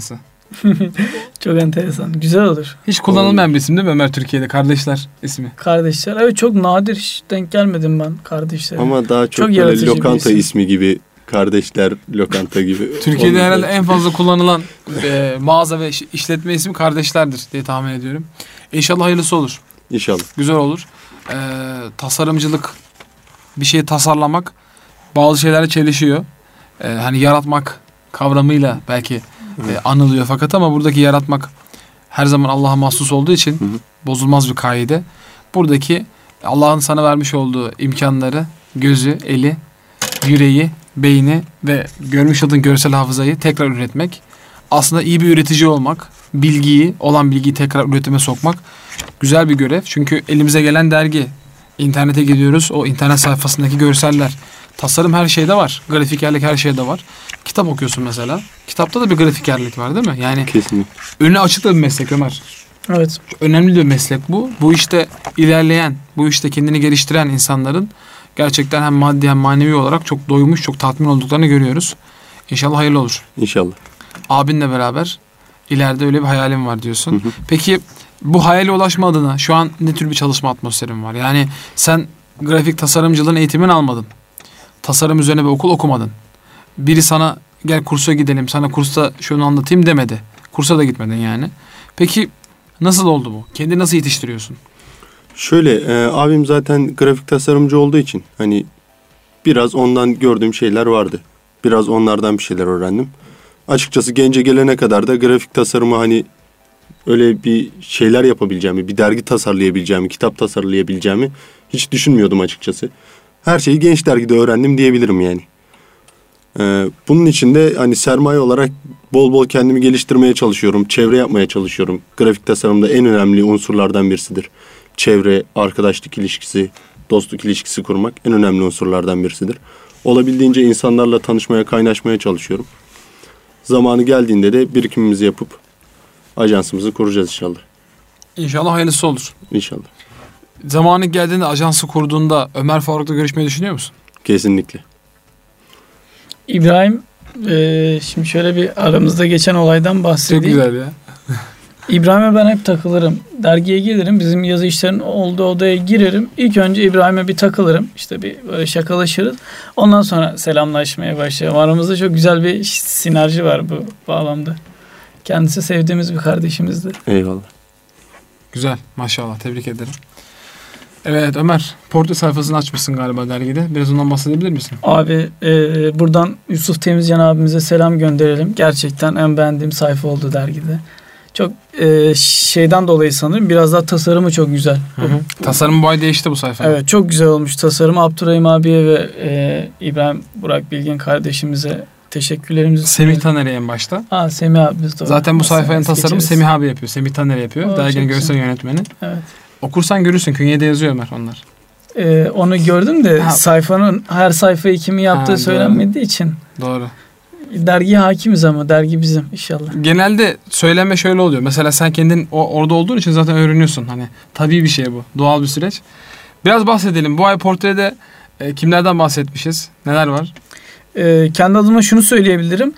Çok enteresan. Güzel olur. Hiç kullanılmayan bir isim değil mi Ömer, Türkiye'de? Kardeşler ismi. Kardeşler. Evet, çok nadir, hiç denk gelmedim ben kardeşlere. Ama daha çok böyle yaratıcı bir lokanta isim. ismi gibi. Kardeşler lokanta gibi. Türkiye'de Onun herhalde da- en fazla kullanılan mağaza ve işletme ismi Kardeşlerdir diye tahmin ediyorum. İnşallah hayırlısı olur. İnşallah. Güzel olur. Tasarımcılık, bir şeyi tasarlamak bazı şeylerle çelişiyor. Hani yaratmak kavramıyla belki anılıyor fakat ama buradaki yaratmak her zaman Allah'a mahsus olduğu için bozulmaz bir kaide. Buradaki Allah'ın sana vermiş olduğu imkanları, gözü, eli, yüreği, beyni ve görmüş olduğun görsel hafızayı tekrar üretmek. Aslında iyi bir üretici olmak, bilgiyi tekrar üretime sokmak güzel bir görev. Çünkü elimize gelen dergi, internete gidiyoruz, o internet sayfasındaki görseller, tasarım her şeyde var. Grafikerlik her şeyde var. Kitap okuyorsun mesela. Kitapta da bir grafikerlik var değil mi? Yani Kesinlikle. önüne açık da bir meslek Ömer. Evet. Önemli bir meslek bu. Bu işte ilerleyen, bu işte kendini geliştiren insanların gerçekten hem maddi hem manevi olarak çok doymuş, çok tatmin olduklarını görüyoruz. İnşallah hayırlı olur. İnşallah. Abinle beraber ileride öyle bir hayalim var diyorsun. Peki bu hayale ulaşma adına şu an ne tür bir çalışma atmosferin var? Yani sen grafik tasarımcılığın eğitimini almadın. Tasarım üzerine bir okul okumadın. Biri sana gel kursa gidelim, sana kursta şunu anlatayım demedi. Kursa da gitmedin yani. Peki nasıl oldu bu? Kendini nasıl yetiştiriyorsun? Şöyle abim zaten grafik tasarımcı olduğu için hani biraz ondan gördüğüm şeyler vardı. Biraz onlardan bir şeyler öğrendim. Açıkçası Genç'e gelene kadar da grafik tasarımı hani öyle bir şeyler yapabileceğimi, bir dergi tasarlayabileceğimi, kitap tasarlayabileceğimi hiç düşünmüyordum açıkçası. Her şeyi Genç Dergi'de öğrendim diyebilirim yani. Bunun için de hani sermaye olarak bol bol kendimi geliştirmeye çalışıyorum. Çevre yapmaya çalışıyorum. Grafik tasarımda en önemli unsurlardan birisidir. Çevre, arkadaşlık ilişkisi, dostluk ilişkisi kurmak en önemli unsurlardan birisidir. Olabildiğince insanlarla tanışmaya, kaynaşmaya çalışıyorum. Zamanı geldiğinde de birikimimizi yapıp ajansımızı kuracağız inşallah. İnşallah hayırlısı olur. İnşallah. Zamanı geldiğinde ajansı kurduğunda Ömer Faruk'la görüşmeyi düşünüyor musun? Kesinlikle. İbrahim, şimdi şöyle bir aramızda geçen olaydan bahsedeyim. Çok güzel ya. İbrahim'e ben hep takılırım. Dergiye gelirim. Bizim yazı işlerinin olduğu odaya girerim. İlk önce İbrahim'e bir takılırım. İşte bir böyle şakalaşırız. Ondan sonra selamlaşmaya başlarım. Aramızda çok güzel bir sinerji var bu bağlamda. Kendisi sevdiğimiz bir kardeşimizdir. Eyvallah. Güzel. Maşallah. Tebrik ederim. Evet Ömer. Portre sayfasını açmışsın galiba dergide. Biraz ondan bahsedebilir misin? Abi buradan Yusuf Temizcan abimize selam gönderelim. Gerçekten en beğendiğim sayfa oldu dergide. Çok şeyden dolayı sanırım biraz daha tasarımı çok güzel. Tasarım boy değişti bu sayfa. Evet, çok güzel olmuş tasarım. Abdurrahim abiye ve İbrahim Burak Bilgin kardeşimize teşekkürlerimizi Semih Taner'e en başta. Semih abimiz de. Zaten bu sayfanın tasarımı geçeriz. Semih abi yapıyor. Semih Taner yapıyor. Derginin görsel yönetmeni. Evet. Okursan görürsün. Künyede yazıyor Ömer onlar. Onu gördüm de sayfanın her sayfayı kimin yaptığı söylenmediği için. Doğru. Dergiye hakimiz ama dergi bizim inşallah. Genelde söyleme şöyle oluyor. Mesela sen kendin orada olduğun için zaten öğreniyorsun. Hani tabii bir şey bu. Doğal bir süreç. Biraz bahsedelim. Bu ay portrede kimlerden bahsetmişiz? Neler var? Kendi adıma şunu söyleyebilirim.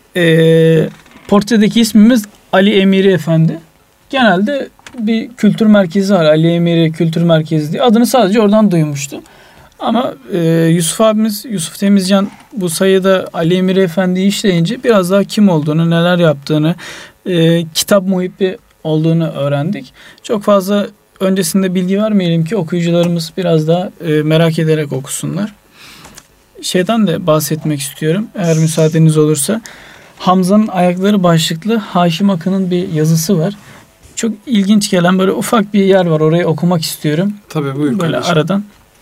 Portredeki ismimiz Ali Emiri Efendi. Genelde bir kültür merkezi var. Ali Emiri Kültür Merkezi diye. Adını sadece oradan duymuştum. Ama Yusuf abimiz, Yusuf Temizcan bu sayıda Ali Emiri Efendi'yi işleyince biraz daha kim olduğunu, neler yaptığını, kitap muhibbi olduğunu öğrendik. Çok fazla öncesinde bilgi vermeyelim ki okuyucularımız biraz daha merak ederek okusunlar. Şeyden de bahsetmek istiyorum eğer müsaadeniz olursa. Hamza'nın Ayakları başlıklı Haşim Akın'ın bir yazısı var. Çok ilginç gelen böyle ufak bir yer var. Orayı okumak istiyorum. Tabii buyur. Böyle aradan.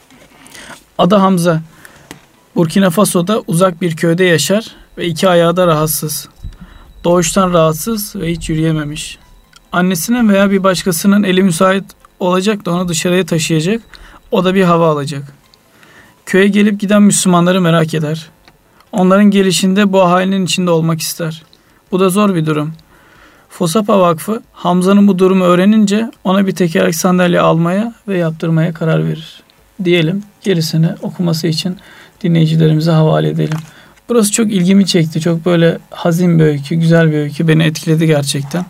Adı Hamza. Burkina Faso'da uzak bir köyde yaşar ve iki ayağı da rahatsız. Doğuştan rahatsız ve hiç yürüyememiş. Annesinin veya bir başkasının eli müsait olacak da onu dışarıya taşıyacak. O da bir hava alacak. Köye gelip giden Müslümanları merak eder. Onların gelişinde bu ahalinin içinde olmak ister. Bu da zor bir durum. Fosapa Vakfı Hamza'nın bu durumu öğrenince ona bir tekerlek sandalye almaya ve yaptırmaya karar verir. Diyelim, gerisini okuması için dinleyicilerimize havale edelim. Burası çok ilgimi çekti. Çok böyle hazin bir öykü, güzel bir öykü. Beni etkiledi gerçekten.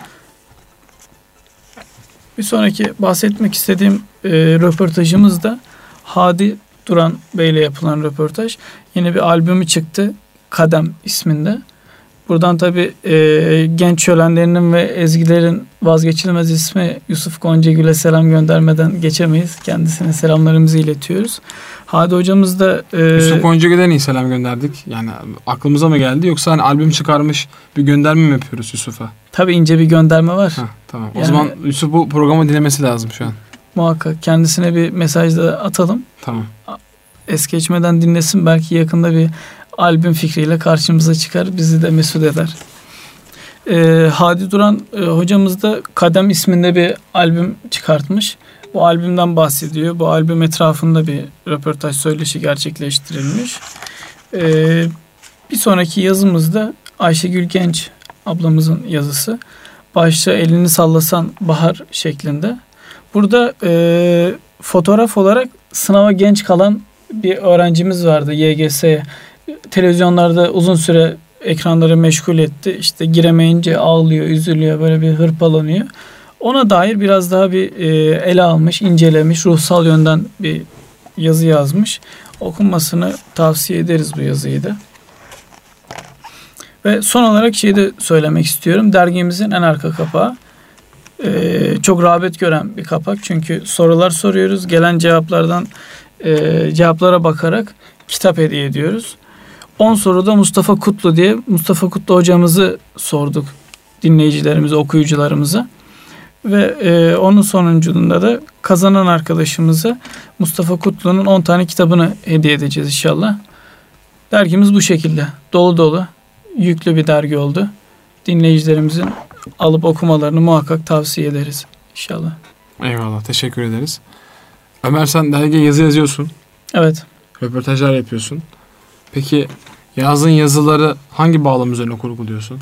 Bir sonraki bahsetmek istediğim röportajımız da Hadi Duran Bey ile yapılan röportaj. Yine bir albümü çıktı. Kadem isminde. Buradan tabii genç şölenlerinin ve ezgilerin vazgeçilmez ismi Yusuf Goncagül'e selam göndermeden geçemeyiz. Kendisine selamlarımızı iletiyoruz. Hadi hocamız da... Yusuf Goncagül'e niye selam gönderdik? Yani aklımıza mı geldi yoksa hani albüm çıkarmış bir gönderme mi yapıyoruz Yusuf'a? Tabii ince bir gönderme var. Heh, tamam. Yani, o zaman Yusuf bu programı dinlemesi lazım şu an. Muhakkak kendisine bir mesaj da atalım. Tamam. Es geçmeden dinlesin, belki yakında bir albüm fikriyle karşımıza çıkar, bizi de mesut eder. Hadi Duran hocamız da Kadem isminde bir albüm çıkartmış. Bu albümden bahsediyor. Bu albüm etrafında bir röportaj söyleşi gerçekleştirilmiş. Bir sonraki yazımızda Ayşegül Genç ablamızın yazısı. Başta elini sallasan bahar şeklinde. Burada fotoğraf olarak sınava genç kalan bir öğrencimiz vardı, YGS. Televizyonlarda uzun süre ekranları meşgul etti. İşte giremeyince ağlıyor, üzülüyor, böyle bir hırpalanıyor. Ona dair biraz daha bir ele almış, incelemiş, ruhsal yönden bir yazı yazmış. Okunmasını tavsiye ederiz bu yazıyı da. Ve son olarak şeyi de söylemek istiyorum. Dergimizin en arka kapağı. Çok rağbet gören bir kapak. Çünkü sorular soruyoruz. Gelen cevaplara bakarak kitap hediye ediyoruz. 10 soruda Mustafa Kutlu diye Mustafa Kutlu hocamızı sorduk dinleyicilerimize, okuyucularımıza. Ve onun sonucunda da kazanan arkadaşımıza Mustafa Kutlu'nun 10 tane kitabını hediye edeceğiz inşallah. Dergimiz bu şekilde. Dolu dolu, yüklü bir dergi oldu. Dinleyicilerimizin alıp okumalarını muhakkak tavsiye ederiz inşallah. Eyvallah, teşekkür ederiz. Ömer, sen dergiye yazı yazıyorsun. Evet. Röportajlar yapıyorsun. Peki yazdığın yazıları hangi bağlam üzerine kurguluyorsun?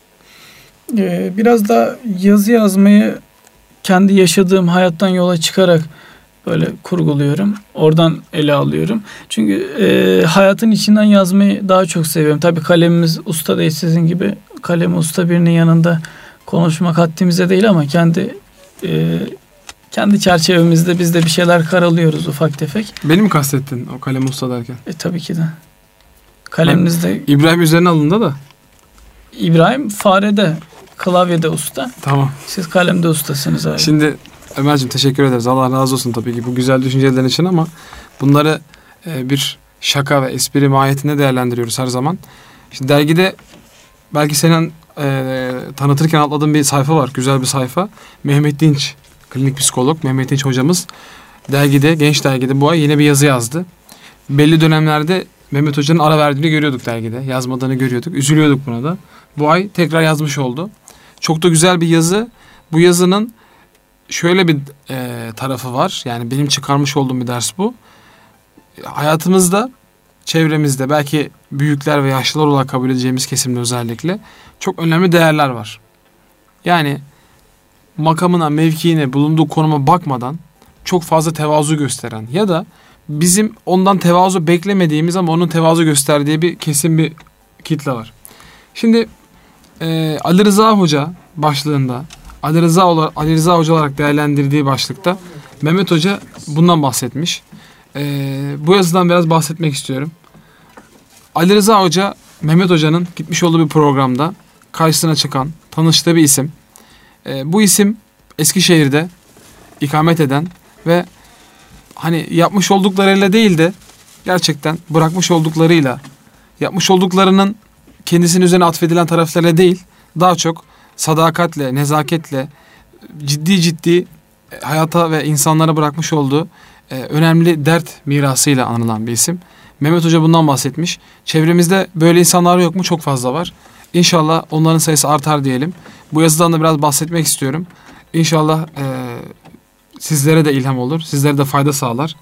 Biraz da yazı yazmayı kendi yaşadığım hayattan yola çıkarak böyle kurguluyorum. Oradan ele alıyorum. Çünkü hayatın içinden yazmayı daha çok seviyorum. Tabii kalemimiz usta değil, sizin gibi kalemi usta birinin yanında konuşmak haddimize değil, ama kendi çerçevemizde biz de bir şeyler karalıyoruz ufak tefek. Beni mi kastettin o kalem usta derken? Tabii ki de. Kalemimizde... İbrahim üzerine alındı da. İbrahim farede, klavyede usta. Tamam. Siz kalemde ustasınız abi. Şimdi Ömerciğim teşekkür ederiz. Allah razı olsun tabii ki bu güzel düşüncelerin için, ama bunları bir şaka ve espri mahiyetinde değerlendiriyoruz her zaman. Şimdi dergide belki senin tanıtırken atladığın bir sayfa var. Güzel bir sayfa. Mehmet Dinç, klinik psikolog Mehmet Dinç hocamız dergide, Genç Dergi'de bu ay yine bir yazı yazdı. Belli dönemlerde Mehmet Hoca'nın ara verdiğini görüyorduk dergide. Yazmadığını görüyorduk. Üzülüyorduk buna da. Bu ay tekrar yazmış oldu. Çok da güzel bir yazı. Bu yazının şöyle bir tarafı var. Yani benim çıkarmış olduğum bir ders bu. Hayatımızda, çevremizde, belki büyükler ve yaşlılar olarak kabul edeceğimiz kesimde özellikle çok önemli değerler var. Yani makamına, mevkiine, bulunduğu konuma bakmadan çok fazla tevazu gösteren ya da bizim ondan tevazu beklemediğimiz ama onun tevazu gösterdiği bir kesim bir kitle var. Şimdi Ali Rıza Hoca başlığında, Ali Rıza Hoca olarak değerlendirdiği başlıkta Mehmet Hoca bundan bahsetmiş. Bu yazıdan biraz bahsetmek istiyorum. Ali Rıza Hoca, Mehmet Hoca'nın gitmiş olduğu bir programda karşısına çıkan, tanıştığı bir isim. Bu isim Eskişehir'de ikamet eden ve hani yapmış olduklarıyla değil de gerçekten bırakmış olduklarıyla, yapmış olduklarının kendisinin üzerine atfedilen taraflarıyla değil, daha çok sadakatle, nezaketle, ciddi hayata ve insanlara bırakmış olduğu önemli dert mirasıyla anılan bir isim. Mehmet Hoca bundan bahsetmiş. Çevremizde böyle insanlar yok mu? Çok fazla var. İnşallah onların sayısı artar diyelim. Bu yazıdan da biraz bahsetmek istiyorum. İnşallah sizlere de ilham olur. Sizlere de fayda sağlar.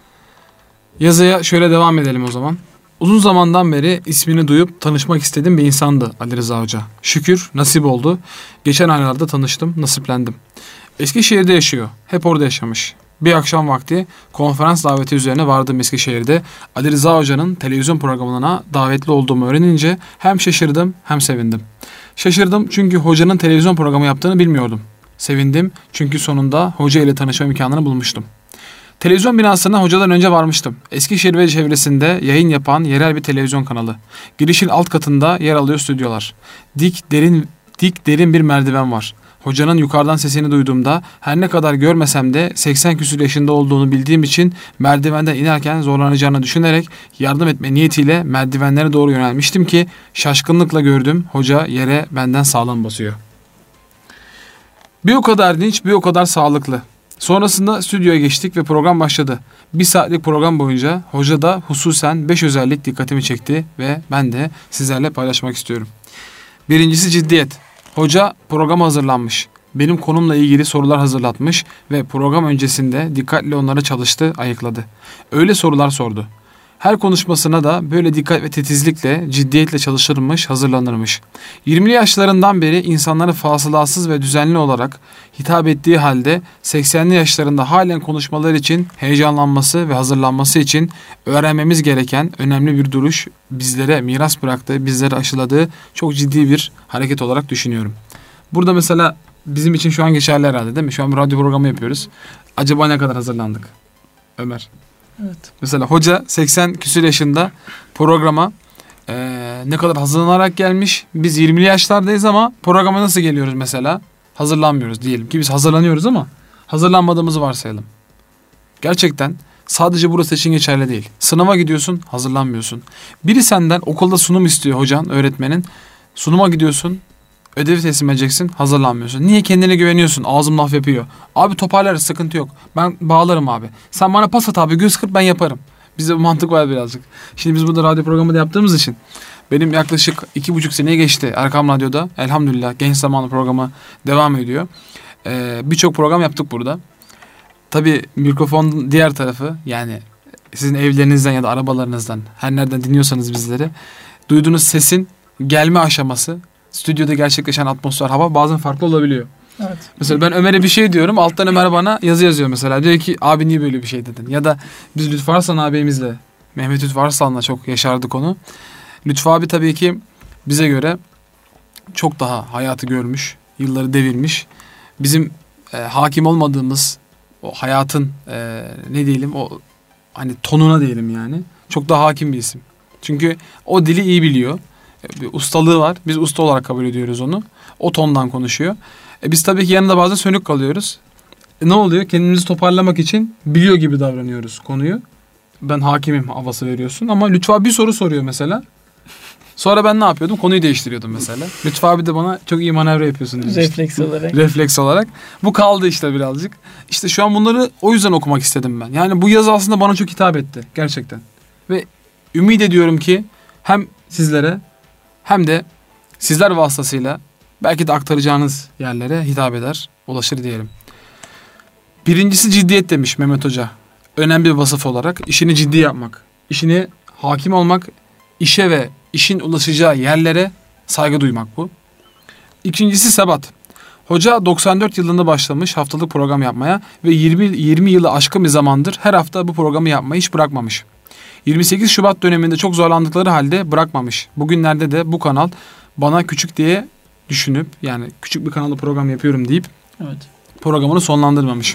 Yazıya şöyle devam edelim o zaman. Uzun zamandan beri ismini duyup tanışmak istediğim bir insandı Ali Rıza Hoca. Şükür nasip oldu. Geçen aylarda tanıştım, nasiplendim. Eskişehir'de yaşıyor. Hep orada yaşamış. Bir akşam vakti konferans daveti üzerine vardığım Eskişehir'de Ali Rıza Hoca'nın televizyon programına davetli olduğumu öğrenince hem şaşırdım hem sevindim. Şaşırdım çünkü hocanın televizyon programı yaptığını bilmiyordum. Sevindim çünkü sonunda hoca ile tanışma imkanını bulmuştum. Televizyon binasına hocadan önce varmıştım. Eskişehir ve çevresinde yayın yapan yerel bir televizyon kanalı. Girişin alt katında yer alıyor stüdyolar. Dik derin bir merdiven var. Hocanın yukarıdan sesini duyduğumda her ne kadar görmesem de 80 küsur yaşında olduğunu bildiğim için merdivenden inerken zorlanacağını düşünerek yardım etme niyetiyle merdivenlere doğru yönelmiştim ki şaşkınlıkla gördüm hoca yere benden sağlam basıyor. Bir o kadar dinç, bir o kadar sağlıklı. Sonrasında stüdyoya geçtik ve program başladı. 1 saatlik program boyunca hoca da hususen 5 özellik dikkatimi çekti ve ben de sizlerle paylaşmak istiyorum. Birincisi ciddiyet. Hoca programa hazırlanmış. Benim konumla ilgili sorular hazırlatmış ve program öncesinde dikkatle onları çalıştı, ayıkladı. Öyle sorular sordu. Her konuşmasına da böyle dikkat ve titizlikle, ciddiyetle çalışılmış, hazırlanırmış. 20'li yaşlarından beri insanları fasılasız ve düzenli olarak hitap ettiği halde 80'li yaşlarında halen konuşmalar için heyecanlanması ve hazırlanması için öğrenmemiz gereken önemli bir duruş bizlere miras bıraktığı, bizlere aşıladığı çok ciddi bir hareket olarak düşünüyorum. Burada mesela bizim için şu an geçerli herhalde değil mi? Şu an bir radyo programı yapıyoruz. Acaba ne kadar hazırlandık? Ömer. Evet. Mesela hoca 80 küsur yaşında programa ne kadar hazırlanarak gelmiş. Biz 20'li yaşlardayız ama programa nasıl geliyoruz mesela? Hazırlanmıyoruz diyelim ki biz hazırlanıyoruz ama hazırlanmadığımızı varsayalım. Gerçekten sadece burası için geçerli değil. Sınava gidiyorsun, hazırlanmıyorsun. Biri senden okulda sunum istiyor hocan, öğretmenin. Sunuma gidiyorsun, ödevi teslim edeceksin, hazırlanmıyorsun. Niye? Kendine güveniyorsun, ağzım laf yapıyor. Abi toparlarız, sıkıntı yok. Ben bağlarım abi. Sen bana pas at abi, göz kırp, ben yaparım. Bizde bu mantık var birazcık. Şimdi biz burada radyo programı da yaptığımız için benim yaklaşık 2,5 seneye geçti Erkam Radyo'da. Elhamdülillah Genç Zamanı programı devam ediyor. Birçok program yaptık burada. Tabii mikrofonun diğer tarafı, yani sizin evlerinizden ya da arabalarınızdan, her nereden dinliyorsanız bizleri, duyduğunuz sesin gelme aşaması, stüdyoda gerçekleşen atmosfer, hava bazen farklı olabiliyor. Evet. Mesela ben Ömer'e bir şey diyorum, alttan Ömer bana yazı yazıyor mesela. Diyor ki abi niye böyle bir şey dedin? Ya da biz Lütfü Arslan abimizle, Mehmet Lütfü Arslan'la çok yaşardık onu. Lütfü abi tabii ki bize göre çok daha hayatı görmüş, yılları devirmiş. Bizim hakim olmadığımız o hayatın ne diyelim, o hani tonuna diyelim yani. Çok daha hakim bir isim. Çünkü o dili iyi biliyor. Bir ustalığı var. Biz usta olarak kabul ediyoruz onu. O tondan konuşuyor. Biz tabii ki yanında bazen sönük kalıyoruz. Ne oluyor? Kendimizi toparlamak için biliyor gibi davranıyoruz konuyu. Ben hakimim havası veriyorsun. Ama Lütfü abi bir soru soruyor mesela. Sonra ben ne yapıyordum? Konuyu değiştiriyordum mesela. Lütfü abi de bana çok iyi manevra yapıyorsun demişti. Refleks olarak. Refleks olarak. Bu kaldı işte birazcık. İşte şu an bunları o yüzden okumak istedim ben. Yani bu yazı aslında bana çok hitap etti. Gerçekten. Ve ümit ediyorum ki hem sizlere hem de sizler vasıtasıyla belki de aktaracağınız yerlere hitap eder, ulaşır diyelim. Birincisi ciddiyet demiş Mehmet Hoca. Önemli bir vasıf olarak işini ciddi yapmak, işini hakim olmak, işe ve işin ulaşacağı yerlere saygı duymak bu. İkincisi sebat. Hoca 94 yılında başlamış haftalık program yapmaya ve 20 yılı aşkın bir zamandır her hafta bu programı yapmayı hiç bırakmamış. 28 Şubat döneminde çok zorlandıkları halde bırakmamış. Bugünlerde de bu kanal bana küçük diye düşünüp, yani küçük bir kanalda program yapıyorum deyip Evet. programını sonlandırmamış.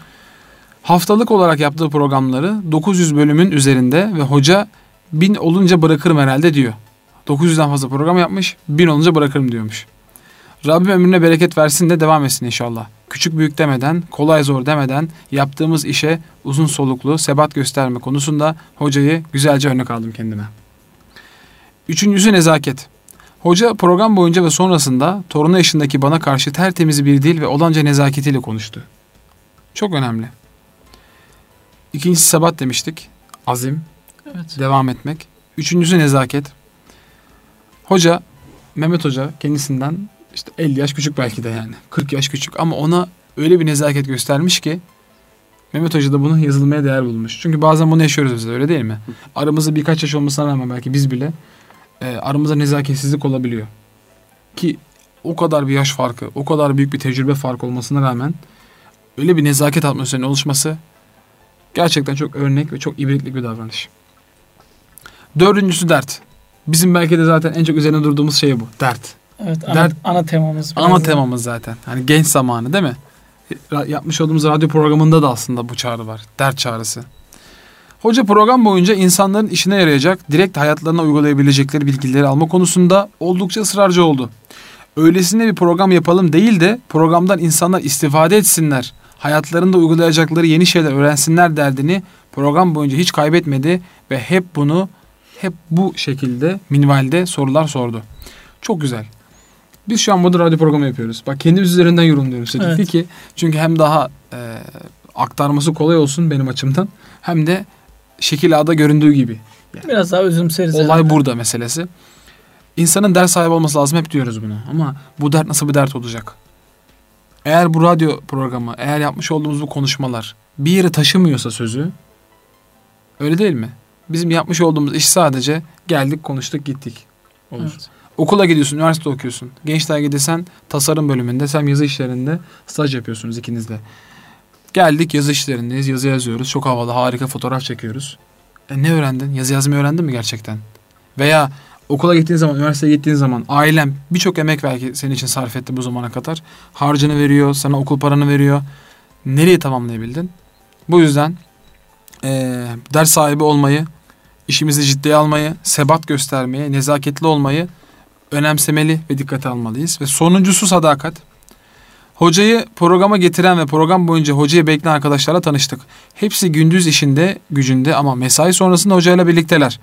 Haftalık olarak yaptığı programları 900 bölümün üzerinde ve hoca 1000 olunca bırakırım herhalde diyor. 900'den fazla program yapmış, 1000 olunca bırakırım diyormuş. Rabbim ömrüne bereket versin de devam etsin inşallah. Küçük büyük demeden, kolay zor demeden yaptığımız işe uzun soluklu sebat gösterme konusunda hocayı güzelce örnek aldım kendime. Üçüncüsü nezaket. Hoca program boyunca ve sonrasında torunu yaşındaki bana karşı tertemiz bir dil ve olanca nezaketiyle konuştu. Çok önemli. İkincisi sebat demiştik. Azim. Evet. Devam etmek. Üçüncüsü nezaket. Hoca, Mehmet Hoca kendisinden işte 50 yaş küçük belki de yani. 40 yaş küçük ama ona öyle bir nezaket göstermiş ki Mehmet Hoca da bunu yazılmaya değer bulmuş. Çünkü bazen bunu yaşıyoruz biz de, öyle değil mi? Aramızda birkaç yaş olmasına rağmen belki biz bile aramızda nezaketsizlik olabiliyor. Ki o kadar bir yaş farkı, o kadar büyük bir tecrübe farkı olmasına rağmen öyle bir nezaket atmosferinin oluşması gerçekten çok örnek ve çok ibretlik bir davranış. Dördüncüsü dert. Bizim belki de zaten en çok üzerine durduğumuz şey bu. Dert. Evet, Dert, ana temamız. ana temamız zaten. Hani genç zamanı değil mi? Yapmış olduğumuz radyo programında da aslında bu çağrı var. Dert çağrısı. Hoca program boyunca insanların işine yarayacak, direkt hayatlarına uygulayabilecekleri bilgileri alma konusunda oldukça ısrarcı oldu. Öylesine bir program yapalım değil de programdan insanlar istifade etsinler, hayatlarında uygulayacakları yeni şeyler öğrensinler derdini program boyunca hiç kaybetmedi ve hep bu şekilde minvalde sorular sordu. Çok güzel. Biz şu an burada radyo programı yapıyoruz. Bak kendimiz üzerinden yorumluyoruz. Evet. Ki çünkü hem daha aktarması kolay olsun benim açımdan, hem de şekil ağda göründüğü gibi. Yani biraz daha özümseriz. Olay yani burada meselesi. İnsanın dert sahibi olması lazım, hep diyoruz bunu. Ama bu dert nasıl bir dert olacak? Eğer bu radyo programı, eğer yapmış olduğumuz bu konuşmalar bir yere taşımıyorsa sözü, öyle değil mi? Bizim yapmış olduğumuz iş sadece geldik, konuştuk, gittik olur. Evet. Okula gidiyorsun, üniversite okuyorsun. Genç dergide sen tasarım bölümünde, sen yazı işlerinde staj yapıyorsunuz ikiniz de. Geldik, yazı işlerindeyiz, yazı yazıyoruz. Çok havalı, harika fotoğraf çekiyoruz. Ne öğrendin? Yazı yazmayı öğrendin mi gerçekten? Veya okula gittiğin zaman, üniversiteye gittiğin zaman ailem birçok emek belki senin için sarf etti bu zamana kadar. Harcını veriyor, sana okul paranı veriyor. Nereye tamamlayabildin? Bu yüzden ders sahibi olmayı, işimizi ciddiye almayı, sebat göstermeyi, nezaketli olmayı önemsemeli ve dikkate almalıyız. Ve sonuncusu sadakat. Hocayı programa getiren ve program boyunca hocayı bekleyen arkadaşlarla tanıştık. Hepsi gündüz işinde, gücünde ama mesai sonrasında hocayla birlikteler.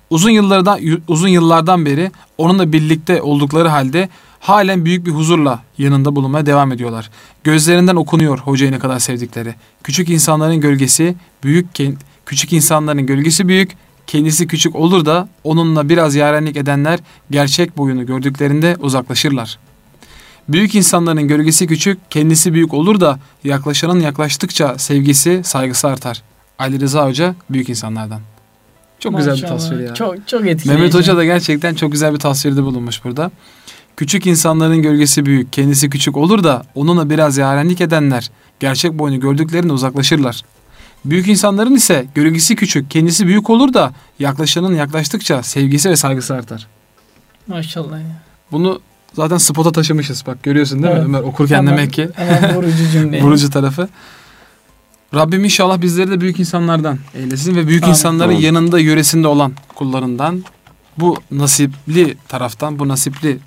Uzun yıllardan beri onunla birlikte oldukları halde halen büyük bir huzurla yanında bulunmaya devam ediyorlar. Gözlerinden okunuyor hocayı ne kadar sevdikleri. Küçük insanların gölgesi büyük, kendisi küçük olur da onunla biraz yarenlik edenler gerçek boyunu gördüklerinde uzaklaşırlar. Büyük insanların gölgesi küçük, kendisi büyük olur da yaklaşanın yaklaştıkça sevgisi, saygısı artar. Ali Rıza Hoca büyük insanlardan. Çok maşallah, güzel bir tasvir ya. Çok etkileyici. Mehmet Hoca da gerçekten çok güzel bir tasvirde bulunmuş burada. Küçük insanların gölgesi büyük, kendisi küçük olur da onunla biraz yarenlik edenler gerçek boyunu gördüklerinde uzaklaşırlar. Büyük insanların ise gölgesi küçük, kendisi büyük olur da yaklaşanın yaklaştıkça sevgisi ve saygısı artar. Maşallah ya. Bunu zaten spota taşımışız, bak görüyorsun değil mi Ömer? Okurken hemen, demek ki. Hemen vurucu cümle. Vurucu tarafı. Rabbim inşallah bizleri de büyük insanlardan eylesin ve büyük amin. İnsanların amin. Yanında, yöresinde olan kullarından, bu nasipli taraftan, bu nasipli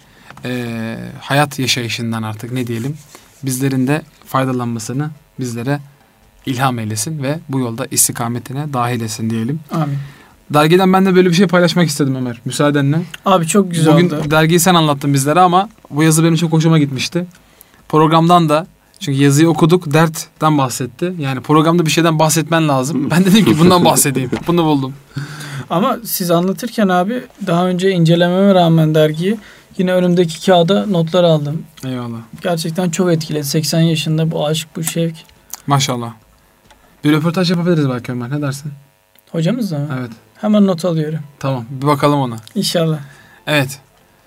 hayat yaşayışından artık ne diyelim, bizlerin de faydalanmasını bizlere ilham eylesin ve bu yolda istikametine dahil etsin diyelim. Amin. Dergiden ben de böyle bir şey paylaşmak istedim Ömer, müsaadenle. Abi çok güzel bugün oldu. Dergiyi sen anlattın bizlere ama bu yazı benim çok hoşuma gitmişti. Programdan da, çünkü yazıyı okuduk, dertten bahsetti. Yani programda bir şeyden bahsetmen lazım. Ben dedim ki bundan bahsedeyim. Bunu buldum. Ama siz anlatırken abi daha önce incelememe rağmen dergiyi yine önümdeki kağıda notlar aldım. Eyvallah. Gerçekten çok etkiledi. 80 yaşında bu aşk, bu şevk. Maşallah. Bir röportaj yapabiliriz belki Ömer, ne dersin? Hocamızla mı? Evet. Hemen not alıyorum. Tamam, bir bakalım ona. İnşallah. Evet.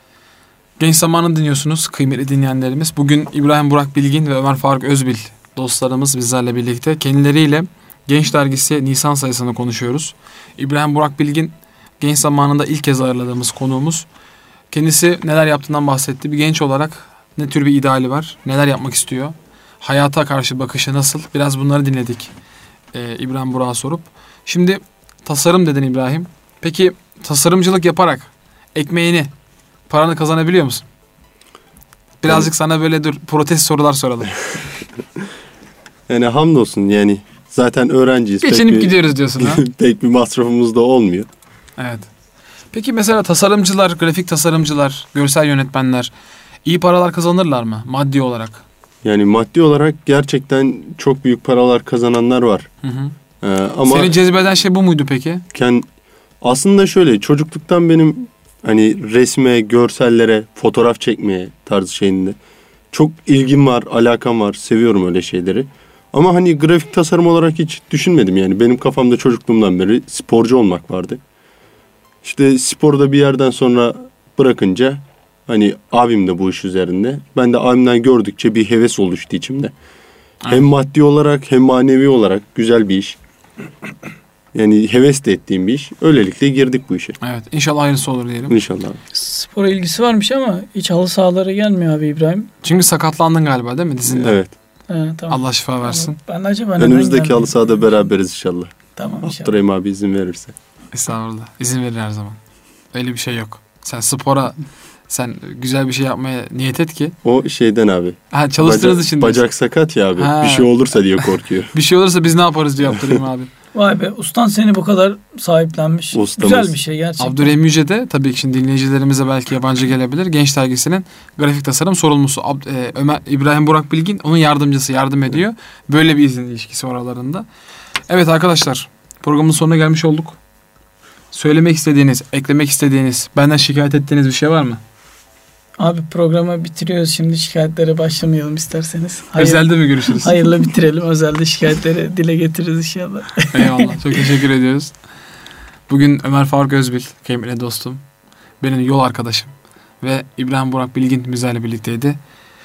Genç Zamanı dinliyorsunuz kıymetli dinleyenlerimiz. Bugün İbrahim Burak Bilgin ve Ömer Faruk Özbil dostlarımız bizlerle birlikte. Kendileriyle Genç Dergisi Nisan sayısını konuşuyoruz. İbrahim Burak Bilgin Genç Zamanı'nda ilk kez ağırladığımız konuğumuz. Kendisi neler yaptığından bahsetti. Bir genç olarak ne tür bir ideali var, neler yapmak istiyor, hayata karşı bakışı nasıl, biraz bunları dinledik İbrahim Burak'a sorup. Şimdi tasarım dedin İbrahim. Peki tasarımcılık yaparak ekmeğini, paranı kazanabiliyor musun? Birazcık sana böyle protest sorular soralım. Yani hamdolsun yani zaten öğrenciyiz. Geçinip gidiyoruz diyorsun ha. Pek bir masrafımız da olmuyor. Evet. Peki mesela tasarımcılar, grafik tasarımcılar, görsel yönetmenler iyi paralar kazanırlar mı maddi olarak? Yani maddi olarak gerçekten çok büyük paralar kazananlar var. Hı hı. Ama seni cezbeden şey bu muydu peki? Aslında şöyle, çocukluktan benim hani resme, görsellere, fotoğraf çekmeye tarzı şeyinde çok ilgim var, alakam var, seviyorum öyle şeyleri. Ama hani grafik tasarım olarak hiç düşünmedim yani. Benim kafamda çocukluğumdan beri sporcu olmak vardı. İşte sporu da bir yerden sonra bırakınca hani abim de bu iş üzerinde. Ben de abimden gördükçe bir heves oluştu içimde. Hem maddi olarak hem manevi olarak güzel bir iş. Yani heves de ettiğim bir iş. Öylelikle girdik bu işe. Evet. İnşallah hayırlısı olur diyelim. İnşallah. Spora ilgisi varmış ama hiç halı sahalara gelmiyor abi İbrahim. Çünkü sakatlandın galiba değil mi dizinde? Evet. Tamam. Allah şifa versin. Ben acaba neden Önümüzdeki geldim? halı sahada beraberiz inşallah. Tamam inşallah. Abdurrahim abi izin verirse. Estağfurullah. İzin verir her zaman. Öyle bir şey yok. Sen güzel bir şey yapmaya niyet et ki. O şeyden abi. Ha, çalıştığınız için. Bacak sakat ya abi. Ha. Bir şey olursa diye korkuyor. Bir şey olursa biz ne yaparız diye Abdurrahim abi. Vay be, ustan seni bu kadar sahiplenmiş. Ustamız. Güzel bir şey gerçekten. Abdurrahim Yüce de tabii ki şimdi dinleyicilerimize belki yabancı gelebilir. Genç Dergisi'nin grafik tasarım sorumlusu. İbrahim Burak Bilgin onun yardımcısı, yardım ediyor. Böyle bir izin ilişkisi var aralarında. Evet arkadaşlar, programın sonuna gelmiş olduk. Söylemek istediğiniz, eklemek istediğiniz, benden şikayet ettiğiniz bir şey var mı? Abi programı bitiriyoruz, şimdi şikayetlere başlamayalım isterseniz. Özelde mi görüşürüz? Hayırla bitirelim. Özelde şikayetleri dile getiririz inşallah. Eyvallah. Çok teşekkür ediyoruz. Bugün Ömer Faruk Özbil, kıymetli dostum, benim yol arkadaşım ve İbrahim Burak Bilgin bizlerle birlikteydi.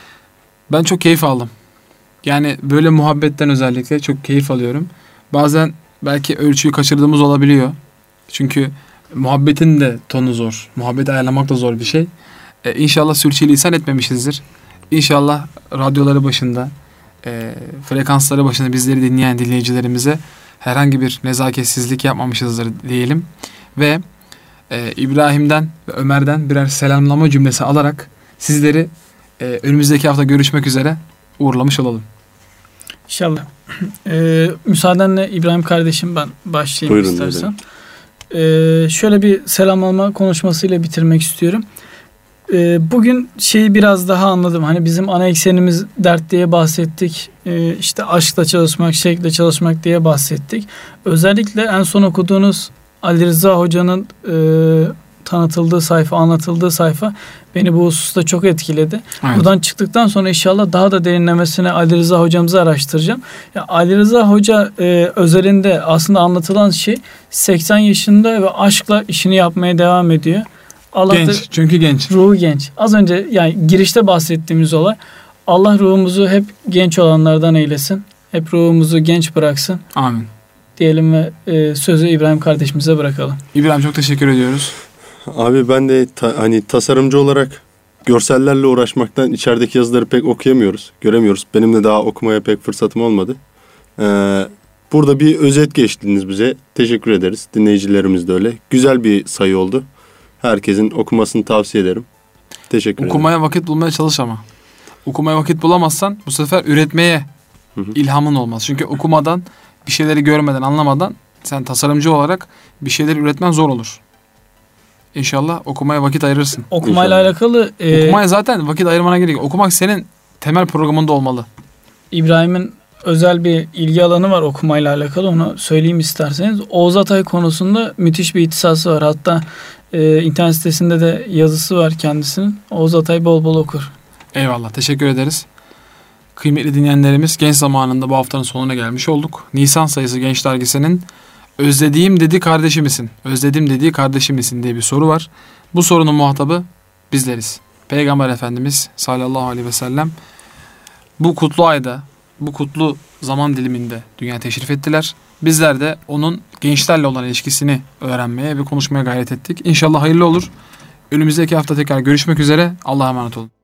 Ben çok keyif aldım. Yani böyle muhabbetten özellikle çok keyif alıyorum. Bazen belki ölçüyü kaçırdığımız olabiliyor. Çünkü muhabbetin de tonu zor. Muhabbeti ayarlamak da zor bir şey. İnşallah sürçülisan etmemişizdir. İnşallah radyoları başında, frekansları başında bizleri dinleyen dinleyicilerimize herhangi bir nezaketsizlik yapmamışızdır diyelim. Ve İbrahim'den ve Ömer'den birer selamlama cümlesi alarak sizleri önümüzdeki hafta görüşmek üzere uğurlamış olalım. İnşallah. Müsaadenle İbrahim kardeşim, ben başlayayım. Buyurun, istersen. Şöyle bir selamlama konuşmasıyla bitirmek istiyorum. Bugün şeyi biraz daha anladım. Hani bizim ana eksenimiz dert diye bahsettik. İşte aşkla çalışmak, şevkle çalışmak diye bahsettik. Özellikle en son okuduğunuz Ali Rıza Hoca'nın tanıtıldığı sayfa, anlatıldığı sayfa beni bu hususta çok etkiledi. Evet. Buradan çıktıktan sonra inşallah daha da derinlemesine Ali Rıza hocamızı araştıracağım. Ya Ali Rıza Hoca özelinde aslında anlatılan şey 80 yaşında ve aşkla işini yapmaya devam ediyor. Allah genç, çünkü genç. Ruhu genç. Az önce yani girişte bahsettiğimiz olay. Allah ruhumuzu hep genç olanlardan eylesin. Hep ruhumuzu genç bıraksın. Amin. Diyelim ve sözü İbrahim kardeşimize bırakalım. İbrahim çok teşekkür ediyoruz. Abi ben de hani tasarımcı olarak görsellerle uğraşmaktan içerideki yazıları pek okuyamıyoruz, göremiyoruz. Benim de daha okumaya pek fırsatım olmadı. Burada bir özet geçtiniz bize. Teşekkür ederiz. Dinleyicilerimiz de öyle. Güzel bir sayı oldu. Herkesin okumasını tavsiye ederim. Teşekkür ederim. Okumaya vakit bulmaya çalış ama. Okumaya vakit bulamazsan bu sefer üretmeye ilhamın olmaz. Çünkü okumadan, bir şeyleri görmeden, anlamadan sen tasarımcı olarak bir şeyleri üretmen zor olur. İnşallah okumaya vakit ayırırsın. Okumayla İnşallah. alakalı... Okumaya zaten vakit ayırmana gerek yok. Okumak senin temel programında olmalı. İbrahim'in özel bir ilgi alanı var okumayla alakalı. Onu söyleyeyim isterseniz. Oğuz Atay konusunda müthiş bir ihtisası var. Hatta internet sitesinde de yazısı var kendisinin. Oğuz Atay bol bol okur. Eyvallah. Teşekkür ederiz. Kıymetli dinleyenlerimiz, genç zamanında bu haftanın sonuna gelmiş olduk. Nisan sayısı Genç Dergisi'nin özlediğim dediği kardeşi misin? Özledim dediği kardeşi misin diye bir soru var. Bu sorunun muhatabı bizleriz. Peygamber Efendimiz sallallahu aleyhi ve sellem bu kutlu ayda, bu kutlu zaman diliminde dünyaya teşrif ettiler. Bizler de onun gençlerle olan ilişkisini öğrenmeye ve konuşmaya gayret ettik. İnşallah hayırlı olur. Önümüzdeki hafta tekrar görüşmek üzere. Allah'a emanet olun.